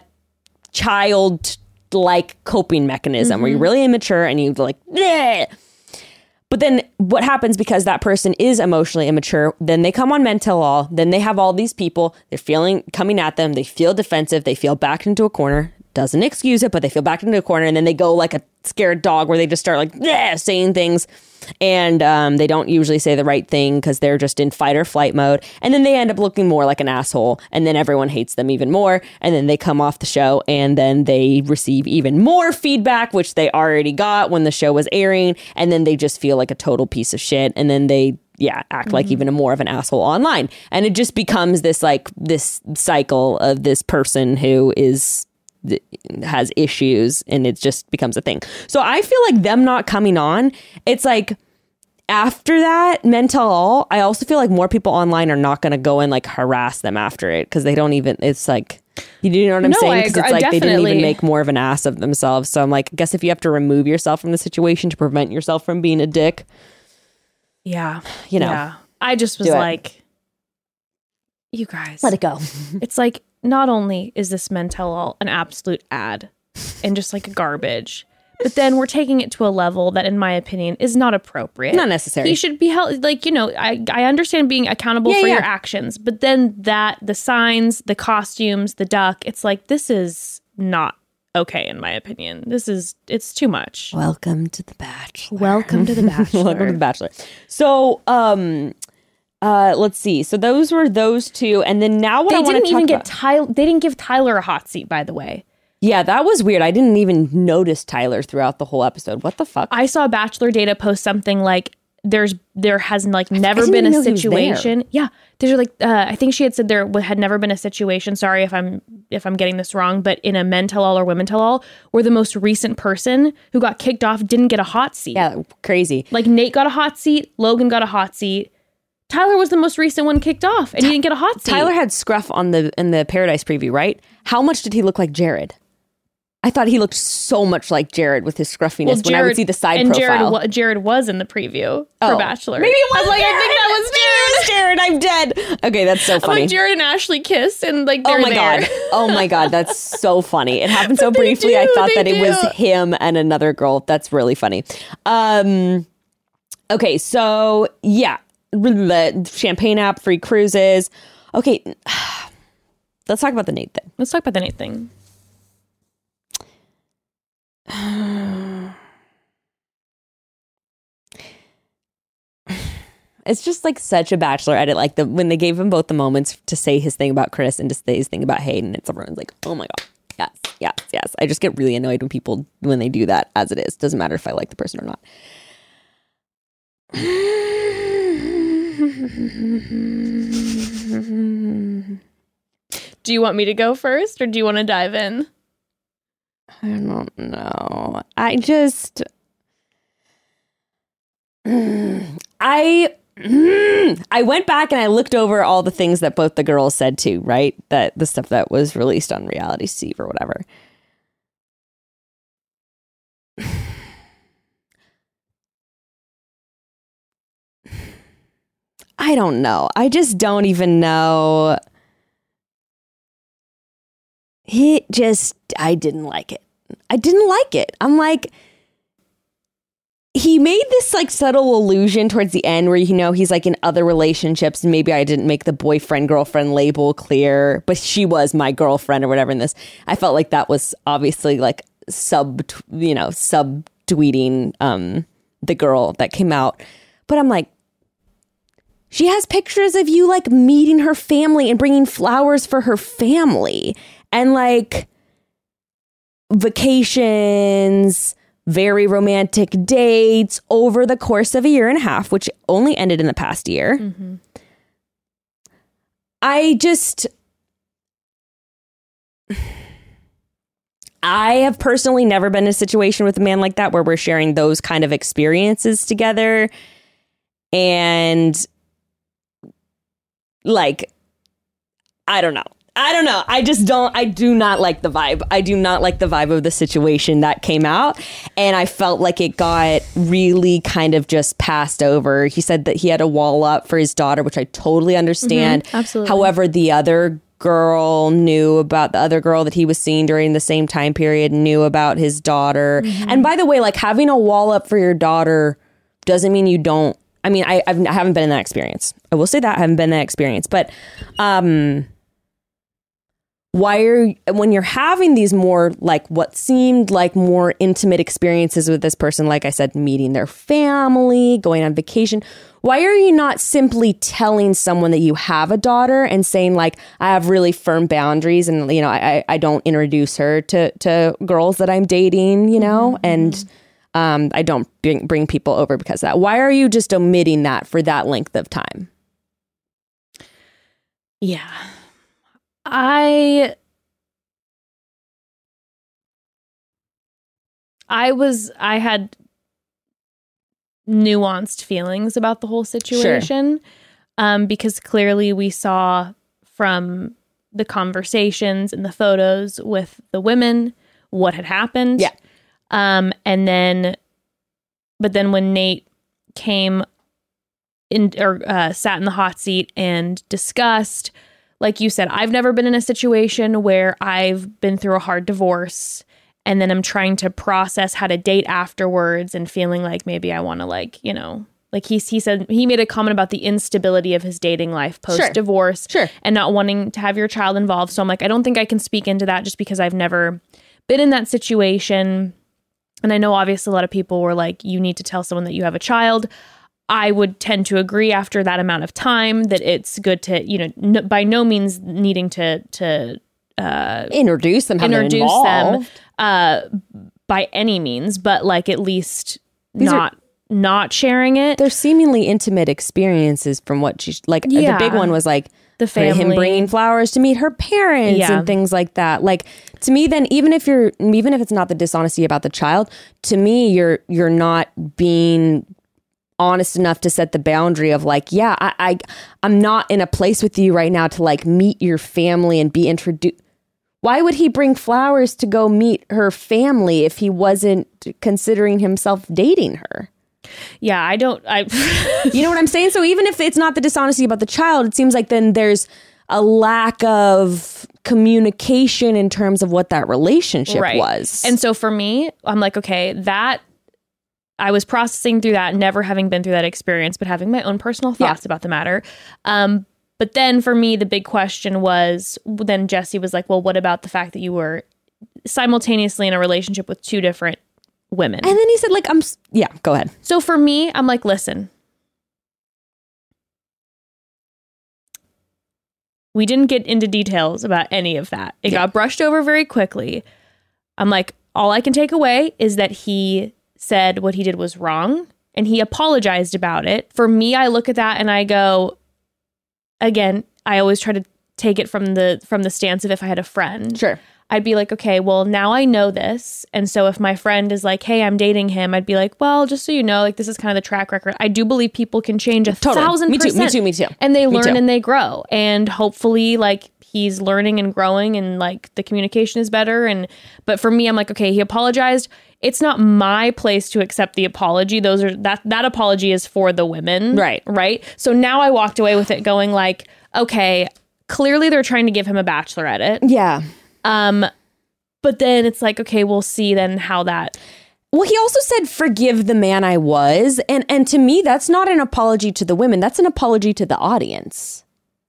child like coping mechanism where you're really immature and you like, bleh. But then what happens because that person is emotionally immature, then they come on Men Tell All, then they have all these people, they're feeling coming at them, they feel defensive, they feel backed into a corner. Doesn't excuse it, but they feel backed into a corner, and then they go like a scared dog where they just start like bleh, saying things, and um, they don't usually say the right thing because they're just in fight or flight mode, and then they end up looking more like an asshole, and then everyone hates them even more, and then they come off the show, and then they receive even more feedback, which they already got when the show was airing, and then they just feel like a total piece of shit, and then they yeah, act like even a more of an asshole online, and it just becomes this like this cycle of this person who is has issues, and it just becomes a thing. So I feel like them not coming on, it's like after that Men Tell All, I also feel like more people online are not going to go and like harass them after it because they don't even, it's like, you know what I'm No, saying? I Because agree- it's like they didn't definitely. even make more of an ass of themselves. So I'm like, I guess if you have to remove yourself from the situation to prevent yourself from being a dick, Yeah. you know, Yeah. I just was do it. like, you guys. let it go. It's like, not only is this Men Tell All an absolute ad and just like garbage, but then we're taking it to a level that, in my opinion, is not appropriate. Not necessary. He should be held, like, you know, I, I understand being accountable Yeah, for yeah. your actions, but then that, the signs, the costumes, the duck, it's like, this is not okay, in my opinion. This is, it's too much. Welcome to The Bachelor. Welcome to The Bachelor. Welcome to The Bachelor. So, um, uh, let's see. So those were those two, and then now what They I want didn't to even talk get about. Tyler. They didn't give Tyler a hot seat, by the way. Yeah, that was weird. I didn't even notice Tyler throughout the whole episode. What the fuck? I saw Bachelor Data post something like there's there has like never didn't been even a know he was there. situation. Yeah, there's like uh, I think she had said there w- had never been a situation. Sorry if I'm if I'm getting this wrong, but in a Men Tell All or Women Tell All, where the most recent person who got kicked off didn't get a hot seat. Yeah, crazy. Like Nate got a hot seat, Logan got a hot seat. Tyler was the most recent one kicked off, and he didn't get a hot seat. Tyler had scruff on the in the Paradise preview, right? How much did he look like Jared? I thought he looked so much like Jared with his scruffiness when I would see the side and profile. Jared, wa- Jared was in the preview for Oh. Bachelor. Maybe it was I was like, Jared. I think that was Jared. Maybe it was Jared. I'm dead. Okay, that's so I'm funny. like, Jared and Ashley kiss, and like they're Oh my there. god! Oh my god! That's so funny. It happened so But they briefly. I do, thought they that it was do. him and another girl. That's really funny. Um, okay, so yeah, the champagne app, free cruises. Okay, let's talk about the Nate thing. Let's talk about the Nate thing. It's just like such a Bachelor edit. Like the when they gave him both the moments to say his thing about Chris and to say his thing about Hayden, it's everyone's like, oh my god, yes, yes, yes. I just get really annoyed when people when they do that as it is. Doesn't matter if I like the person or not. Do you want me to go first, or do you want to dive in? I don't know. I just, I, I went back and I looked over all the things that both the girls said too, right? That the stuff that was released on Reality Steve or whatever. I don't know. I just don't even know. He just, I didn't like it. I didn't like it. I'm like, he made this like subtle allusion towards the end where, you know, he's like in other relationships. And maybe I didn't make the boyfriend girlfriend label clear, but she was my girlfriend or whatever in this. I felt like that was obviously like sub, you know, subtweeting um, the girl that came out. But I'm like, she has pictures of you like meeting her family and bringing flowers for her family and like vacations, very romantic dates over the course of a year and a half, which only ended in the past year. Mm-hmm. I just, I have personally never been in a situation with a man like that where we're sharing those kind of experiences together. And like, I don't know. I don't know. I just don't, I do not like the vibe. I do not like the vibe of the situation that came out. And I felt like it got really kind of just passed over. He said that he had a wall up for his daughter, which I totally understand. Mm-hmm, absolutely. However, the other girl knew about the other girl that he was seeing during the same time period, knew about his daughter. Mm-hmm. And by the way, like having a wall up for your daughter doesn't mean you don't. I mean, I, I've, I haven't been in that experience. I will say that I haven't been in that experience. But um, why are when you're having these more like what seemed like more intimate experiences with this person, like I said, meeting their family, going on vacation, why are you not simply telling someone that you have a daughter and saying like, I have really firm boundaries and, you know, I, I don't introduce her to, to girls that I'm dating, you know, mm-hmm. and Um, I don't bring, bring people over because of that. Why are you just omitting that for that length of time? Yeah. I I was I had nuanced feelings about the whole situation. Sure. Um, because clearly we saw from the conversations and the photos with the women what had happened. Yeah. Um, and then, but then when Nate came in or uh, sat in the hot seat and discussed, like you said, I've never been in a situation where I've been through a hard divorce and then I'm trying to process how to date afterwards and feeling like maybe I want to like, you know, like he, he said, he made a comment about the instability of his dating life post-divorce sure. Sure. and not wanting to have your child involved. So I'm like, I don't think I can speak into that just because I've never been in that situation. And I know obviously a lot of people were like, you need to tell someone that you have a child. I would tend to agree after that amount of time that it's good to, you know, n- by no means needing to to uh, introduce them, introduce them uh, by any means, but like at least These not are, not sharing it. They're seemingly intimate experiences from what she like. Yeah. The big one was like the family, him bringing flowers to meet her parents yeah. and things like that. Like to me, then even if you're even if it's not the dishonesty about the child, to me, you're you're not being honest enough to set the boundary of like, yeah, I, I I'm not in a place with you right now to like meet your family and be introduced. Why would he bring flowers to go meet her family if he wasn't considering himself dating her? Yeah, I don't, I, you know what I'm saying? So even if it's not the dishonesty about the child, it seems like then there's a lack of communication in terms of what that relationship right. was. And so for me, I'm like, okay, that I was processing through that, never having been through that experience, but having my own personal thoughts yeah. about the matter. Um, but then for me, the big question was, then Jesse was like, well, what about the fact that you were simultaneously in a relationship with two different women? And then he said, like, I'm, yeah, go ahead. So for me, I'm like, listen, we didn't get into details about any of that. It yeah. got brushed over very quickly. I'm like, all I can take away is that he said what he did was wrong and he apologized about it. For me, I look at that and I go, again, I always try to take it from the from the stance of if I had a friend. Sure. I'd be like, okay, well, now I know this. And so if my friend is like, hey, I'm dating him, I'd be like, well, just so you know, like this is kind of the track record. I do believe people can change a Totally. thousand Me too, percent. me too, me too. And they Me learn too. and they grow. And hopefully like he's learning and growing and like the communication is better. And but for me, I'm like, okay, he apologized. It's not my place to accept the apology. Those are that that apology is for the women. Right. Right. So now I walked away with it going like, okay, clearly they're trying to give him a bachelor edit. Yeah. Um, but then it's like, okay, we'll see then how that. Well, he also said, forgive the man I was. And and to me, that's not an apology to the women. That's an apology to the audience.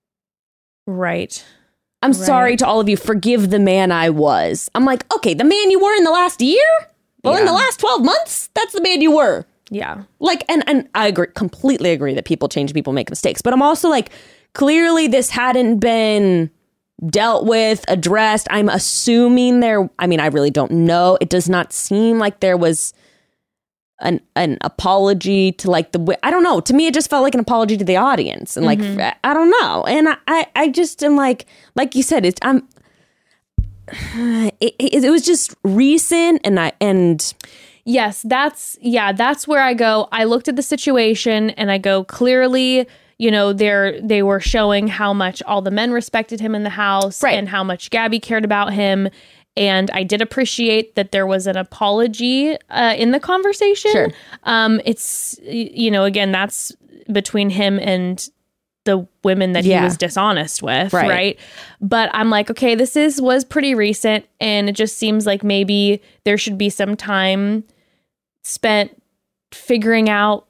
Right. I'm Right. sorry to all of you. Forgive the man I was. I'm like, okay, the man you were in the last year? Well, in Yeah. the last twelve months, that's the man you were. Yeah. Like, and, and I agree, completely agree that people change, people make mistakes. But I'm also like, clearly this hadn't been dealt with, addressed. I'm assuming there, I mean, I really don't know. It does not seem like there was an an apology to like the, I don't know. To me, it just felt like an apology to the audience. And like, Mm-hmm. I don't know. And I, I, I just am like, like you said, it's, I'm, it, it, it was just recent and I, and Yes, that's, yeah, that's where I go. I looked at the situation and I go, clearly, you know, they're, they were showing how much all the men respected him in the house Right. and how much Gabby cared about him. And I did appreciate that there was an apology uh, in the conversation. Sure. Um, it's, y- you know, again, that's between him and the women that Yeah. he was dishonest with. Right. Right. But I'm like, okay, this is, was pretty recent. And it just seems like maybe there should be some time spent figuring out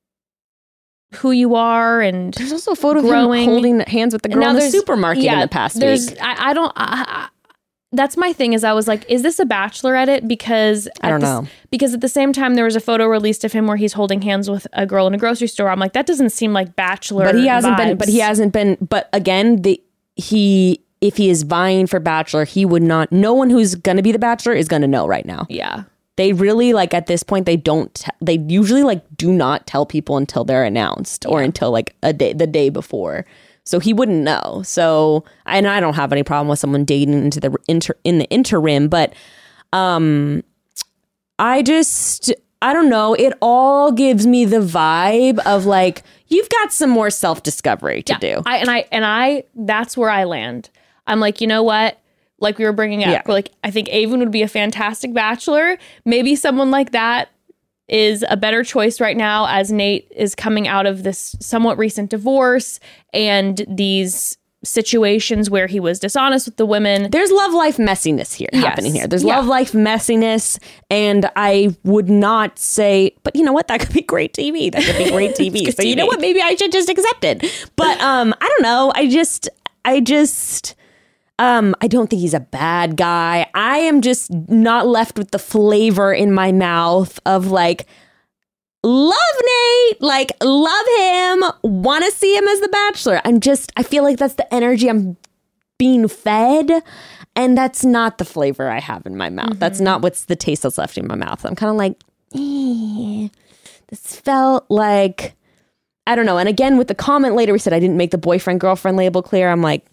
who you are. And there's also a photo growing. of him holding hands with the girl now in the there's- supermarket yeah, in the past there's, week. I, I don't, I, I, that's my thing is I was like, is this a Bachelor edit? Because I at don't the know. s- because at the same time there was a photo released of him where he's holding hands with a girl in a grocery store. I'm like, that doesn't seem like Bachelor. But he hasn't been, but he vibes. hasn't been, but again, the, he, if he is vying for Bachelor, he would not, no one who's going to be the Bachelor is going to know right now. Yeah. They really like at this point, they don't, t- they usually like do not tell people until they're announced or until like a day, the day before. So he wouldn't know. So, and I don't have any problem with someone dating into the inter in the interim, but um, I just, I don't know. It all gives me the vibe of like, you've got some more self-discovery to do. I, and I, and I, that's where I land. I'm like, you know what? Like we were bringing up, Yeah. we're like, I think Avon would be a fantastic Bachelor. Maybe someone like that is a better choice right now as Nate is coming out of this somewhat recent divorce and these situations where he was dishonest with the women. There's love life messiness here Yes. happening here. There's Yeah. love life messiness, and I would not say, but you know what? That could be great T V. That could be great T V. good So you T V. know what? Maybe I should just accept it. But um, I don't know. I just, I just. Um, I don't think he's a bad guy. I am just not left with the flavor in my mouth of like, love Nate, like love him, want to see him as the Bachelor. I'm just, I feel like that's the energy I'm being fed. And that's not the flavor I have in my mouth. That's not what's the taste that's left in my mouth. I'm kind of like, eh, this felt like, I don't know. And again, with the comment later, we said I didn't make the boyfriend girlfriend label clear. I'm like,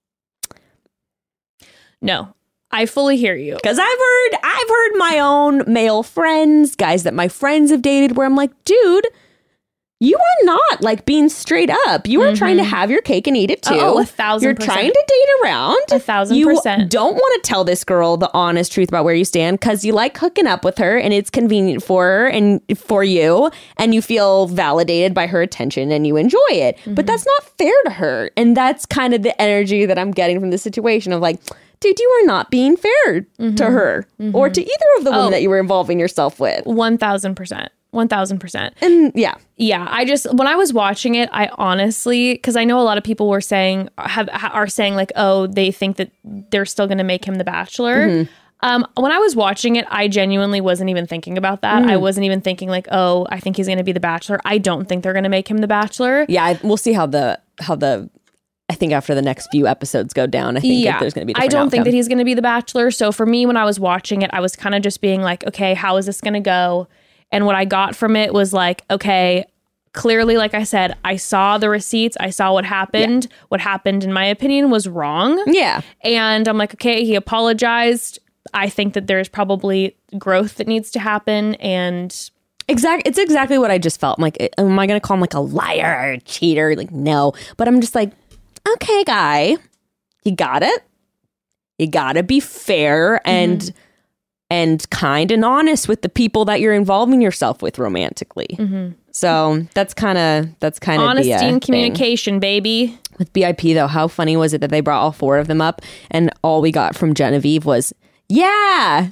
No, I fully hear you. because I've heard, I've heard my own male friends, guys that my friends have dated, where I'm like, dude, you are not like being straight up. You are trying to have your cake and eat it too. Oh, a thousand You're percent. trying to date around. A thousand you percent. don't want to tell this girl the honest truth about where you stand because you like hooking up with her and it's convenient for her and for you and you feel validated by her attention and you enjoy it. But that's not fair to her. And that's kind of the energy that I'm getting from the situation of like, dude, you are not being fair to her or to either of the women Oh. that you were involving yourself with. one thousand percent. one thousand percent. And yeah. Yeah, I just when I was watching it, I honestly, because I know a lot of people were saying have are saying like, oh, they think that they're still going to make him the Bachelor. Mm-hmm. Um, when I was watching it, I genuinely wasn't even thinking about that. Mm. I wasn't even thinking like, oh, I think he's going to be the Bachelor. I don't think they're going to make him the Bachelor. Yeah, I, we'll see how the how the I think after the next few episodes go down, I think Yeah, there's going to be. A I don't think that outcome. he's going to be the Bachelor. So for me, when I was watching it, I was kind of just being like, okay, how is this going to go? And what I got from it was like, okay, clearly, like I said, I saw the receipts. I saw what happened. Yeah. What happened, in my opinion, was wrong. Yeah. And I'm like, okay, he apologized. I think that there's probably growth that needs to happen. And exactly, it's exactly what I just felt. I'm like, am I going to call him like a liar or a cheater? Like, no. But I'm just like, okay, guy, you got it. You got to be fair and mm-hmm. and kind and honest with the people that you're involving yourself with romantically. Mm-hmm. So that's kind of that's kind of honesty the, uh, and communication, thing. Baby. With B I P though, how funny was it that they brought all four of them up and all we got from Genevieve was, yeah,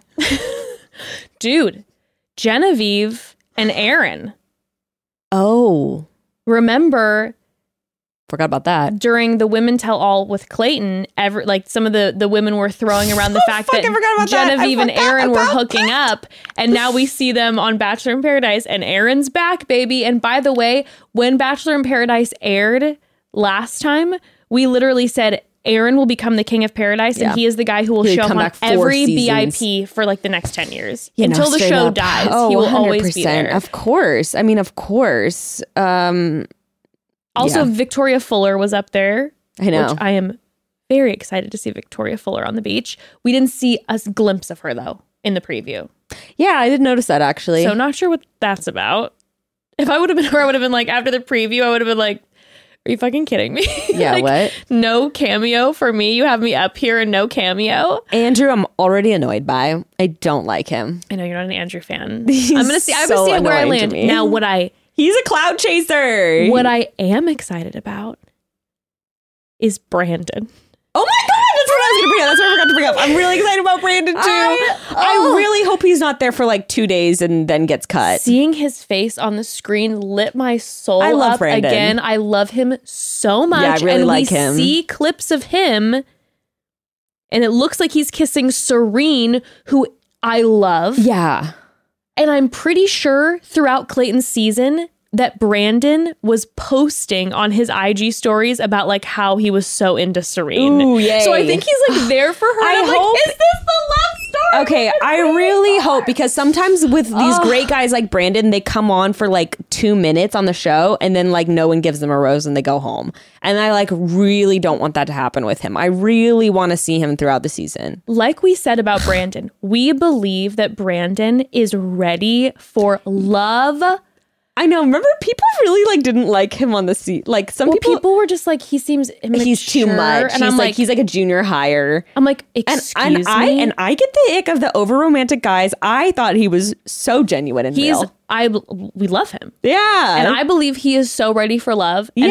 dude, Genevieve and Aaron. Oh, remember? Forgot about that. During the Women Tell All with Clayton, every, like some of the, the women were throwing around the fact that Genevieve that. and Aaron were hooking that. up. And now we see them on Bachelor in Paradise and Aaron's back, baby. And by the way, when Bachelor in Paradise aired last time, we literally said Aaron will become the king of paradise yeah. and he is the guy who will He'll show up on every seasons. B I P for like the next ten years. You Until know, the show up. dies, oh, he will one hundred percent. Always be there. Of course. I mean, of course. Um... Also, yeah. Victoria Fuller was up there. I know. Which I am very excited to see Victoria Fuller on the beach. We didn't see a glimpse of her, though, in the preview. Yeah, I did notice that, actually. So not sure what that's about. If I would have been her, I would have been like, after the preview, I would have been like, are you fucking kidding me? Yeah, like, what? No cameo for me. You have me up here and no cameo. Andrew, I'm already annoyed by. I don't like him. I know you're not an Andrew fan. He's I'm gonna see. I'm so gonna see it where I annoying to land. me. Now, what I He's a cloud chaser. What I am excited about is Brandon. Oh my God, that's what I was going to bring up. That's what I forgot to bring up. I'm really excited about Brandon too. I, oh. I really hope he's not there for like two days and then gets cut. Seeing his face on the screen lit my soul I love up Brandon. again. I love him so much. Yeah, I really and like we him. See clips of him and it looks like he's kissing Serene, who I love. Yeah. And I'm pretty sure throughout Clayton's season that Brandon was posting on his I G stories about like how he was so into Serene. Ooh, yay. So I think he's like there for her. I I'm hope. Like, is this the love story? Okay, I really hope, because sometimes with these oh. great guys like Brandon, they come on for like two minutes on the show and then like no one gives them a rose and they go home. And I like really don't want that to happen with him. I really want to see him throughout the season. Like we said about Brandon, we believe that Brandon is ready for love. I know. Remember, people really like didn't like him on the seat. Like some well, people, people were just like, he seems immature, he's too much. And he's I'm like, like, he's like a junior hire. I'm like, excuse and, and me. I and I get the ick of the over romantic guys. I thought he was so genuine and he's, real. I we love him. Yeah, and I believe he is so ready for love. And yeah,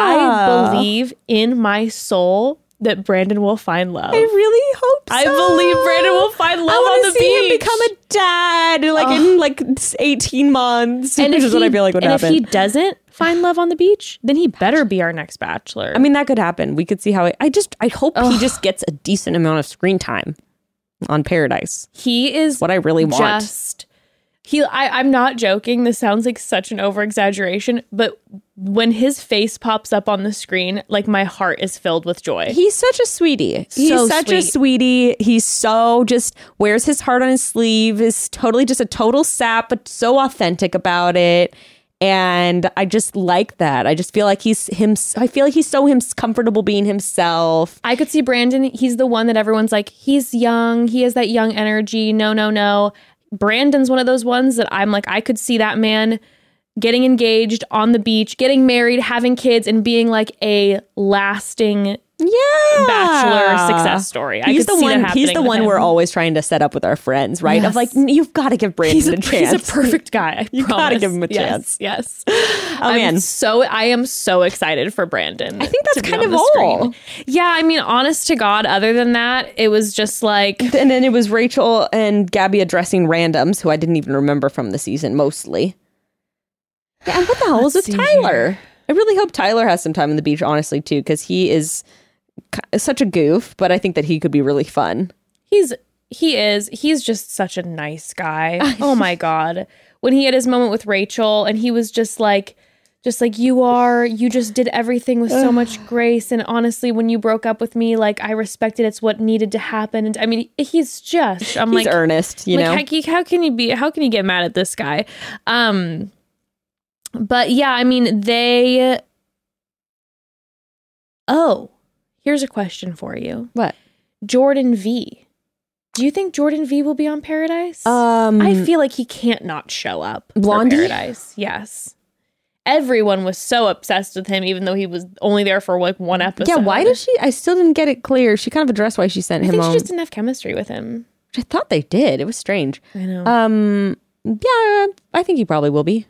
I believe in my soul that Brandon will find love. I really hope so. I believe Brandon will find love on the see beach. Him become a dad like oh. in like eighteen months, and which is he, what I feel like would and happen. And if he doesn't find love on the beach, then he better be our next bachelor. I mean, that could happen. We could see how it, I just, I hope Ugh. he just gets a decent amount of screen time on Paradise. He is what I really want. Just, he, I, I'm not joking. This sounds like such an over exaggeration, but when his face pops up on the screen, like my heart is filled with joy. He's such a sweetie. He's so such sweet. a sweetie. He's so just wears his heart on his sleeve, is totally just a total sap, but so authentic about it. And I just like that. I just feel like he's him. I feel like he's so him comfortable being himself. I could see Brandon. He's the one that everyone's like, he's young. He has that young energy. No, no, no. Brandon's one of those ones that I'm like, I could see that man getting engaged on the beach, getting married, having kids, and being like a lasting yeah bachelor success story. I he's could the see one. that happening He's the with one him. We're always trying to set up with our friends, right? Yes. Of like, you've got to give Brandon he's a, a chance. He's a perfect guy. I you got to give him a chance. Yes. yes. Oh I'm man, so I am so excited for Brandon. I think that's kind of all. Screen. Yeah, I mean, honest to God, other than that, it was just like, and then it was Rachel and Gabby addressing randoms who I didn't even remember from the season mostly. Yeah, and what the hell was with Tyler? Here. I really hope Tyler has some time on the beach, honestly, too, because he is such a goof, but I think that he could be really fun. He's he is. He's just such a nice guy. Oh my God. When he had his moment with Rachel and he was just like Just like you are, you just did everything with so much grace. And honestly, when you broke up with me, like I respected it's what needed to happen. And I mean, he's just, I'm He's like, earnest, you like, know? How, how can you be, how can you get mad at this guy? Um, but yeah, I mean, they, oh, here's a question for you. What? Jordan V. Do you think Jordan V will be on Paradise? Um, I feel like he can't not show up Blondie? for Paradise. Yes. Everyone was so obsessed with him, even though he was only there for like one episode. Yeah, why does she? I still didn't get it clear. She kind of addressed why she sent I him think home. she just didn't have chemistry with him. I thought they did. It was strange. I know. Um, yeah, I think he probably will be.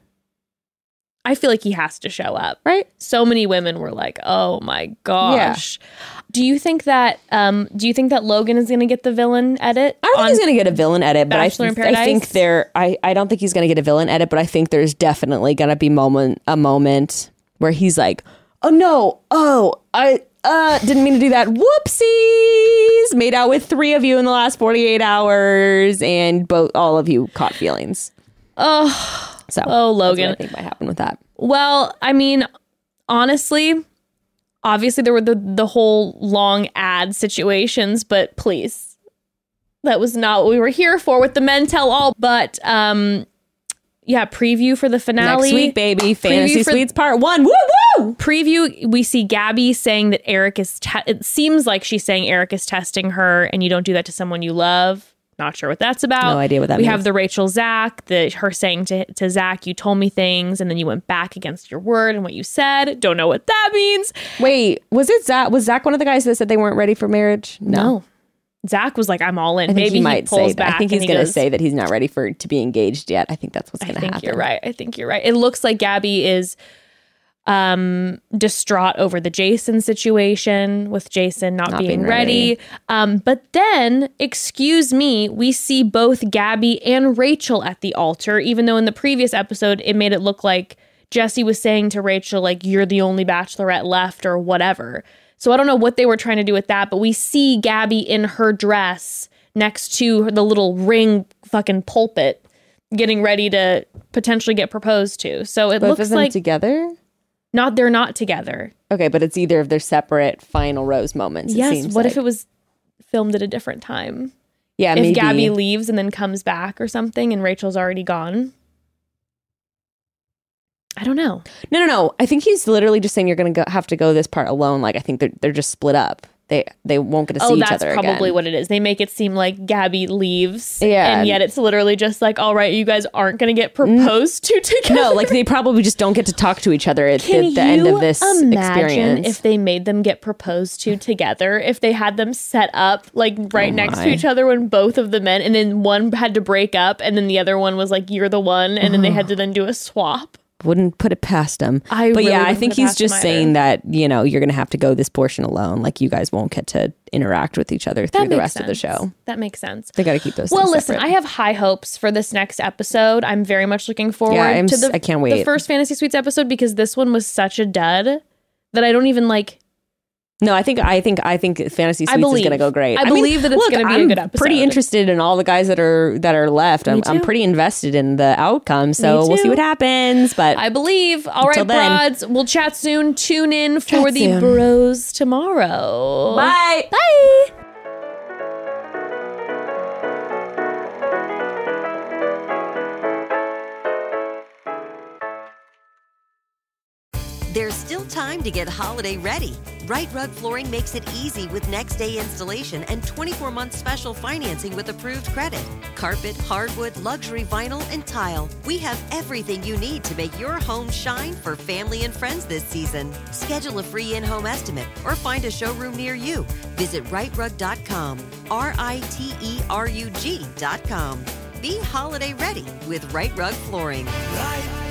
I feel like he has to show up. Right? So many women were like, "Oh my gosh." Yeah. Do you think that um do you think that Logan is going to get the villain edit? I don't think he's going to get a villain edit, but I, th- I think there I, I don't think he's going to get a villain edit, but I think there's definitely going to be moment a moment where he's like, "Oh no. Oh, I uh didn't mean to do that. Whoopsies. Made out with three of you in the last forty-eight hours and both all of you caught feelings." Oh. So, oh, Logan. That's what I think might happen with that. Well, I mean, honestly, obviously there were the, the whole long ad situations, but please, that was not what we were here for with the Men Tell All. But um, yeah, preview for the finale. Next week, baby. Fantasy for, Suites Part One. Woo woo! Preview, we see Gabby saying that Eric is, te- it seems like she's saying Eric is testing her and you don't do that to someone you love. Not sure what that's about. No idea what that we means. We have the Rachel Zach, the her saying to, to Zach, you told me things and then you went back against your word and what you said. Don't know what that means. Wait, was it Zach? Was Zach one of the guys that said they weren't ready for marriage? No. no. Zach was like, I'm all in. I think Maybe he might he pulls say back. I think he's he going to goes, say that he's not ready for to be engaged yet. I think that's what's going to happen. I think you're right. I think you're right. It looks like Gabby is um distraught over the Jason situation with Jason not, not being, being ready. ready. Um, but then, excuse me, we see both Gabby and Rachel at the altar, even though in the previous episode it made it look like Jesse was saying to Rachel, like, you're the only bachelorette left or whatever. So I don't know what they were trying to do with that, but we see Gabby in her dress next to the little ring fucking pulpit getting ready to potentially get proposed to. So it both looks of them like together. Not, they're not together. Okay, but it's either of their separate final rose moments. Yes. It seems what like. if it was filmed at a different time? Yeah, if maybe. Gabby leaves and then comes back or something, and Rachel's already gone. I don't know. No, no, no. I think he's literally just saying you're going to have to go this part alone. Like I think they're they're just split up. They they won't get to see oh, each other that's probably again. what it is. They make it seem like Gabby leaves, yeah, and yet it's literally just like, all right, you guys aren't going to get proposed to together. No, like they probably just don't get to talk to each other at Can the, the end of this imagine experience. If they made them get proposed to together, if they had them set up like right oh next my. to each other when both of the men, and then one had to break up, and then the other one was like, "You're the one," and then they had to then do a swap. Wouldn't put it past him. I but really yeah, I wouldn't think put it he's past him just saying either. that, you know, you're going to have to go this portion alone. Like you guys won't get to interact with each other through That the makes rest of the sense. show. That makes sense. They got to keep those Well, things listen, separate. I have high hopes for this next episode. I'm very much looking forward Yeah, I'm to s- the I can't wait. the first Fantasy Suites episode because this one was such a dud that I don't even like. No, I think I think I think Fantasy I Suites believe. is going to go great. I believe that it's look, gonna be a I'm good episode. Pretty interested in all the guys that are that are left. I'm, I'm too. pretty invested in the outcome. So Me we'll see too. what happens. But I believe. All Until right, then. broads. We'll chat soon. Tune in for Chat the soon. bros tomorrow. bye. Bye. There's still time to get holiday ready. Right Rug Flooring makes it easy with next day installation and twenty-four month special financing with approved credit. Carpet, hardwood, luxury vinyl, and tile. We have everything you need to make your home shine for family and friends this season. Schedule a free in-home estimate or find a showroom near you. Visit right rug dot com. R I T E R U G dot com. Be holiday ready with Right Rug Flooring. Right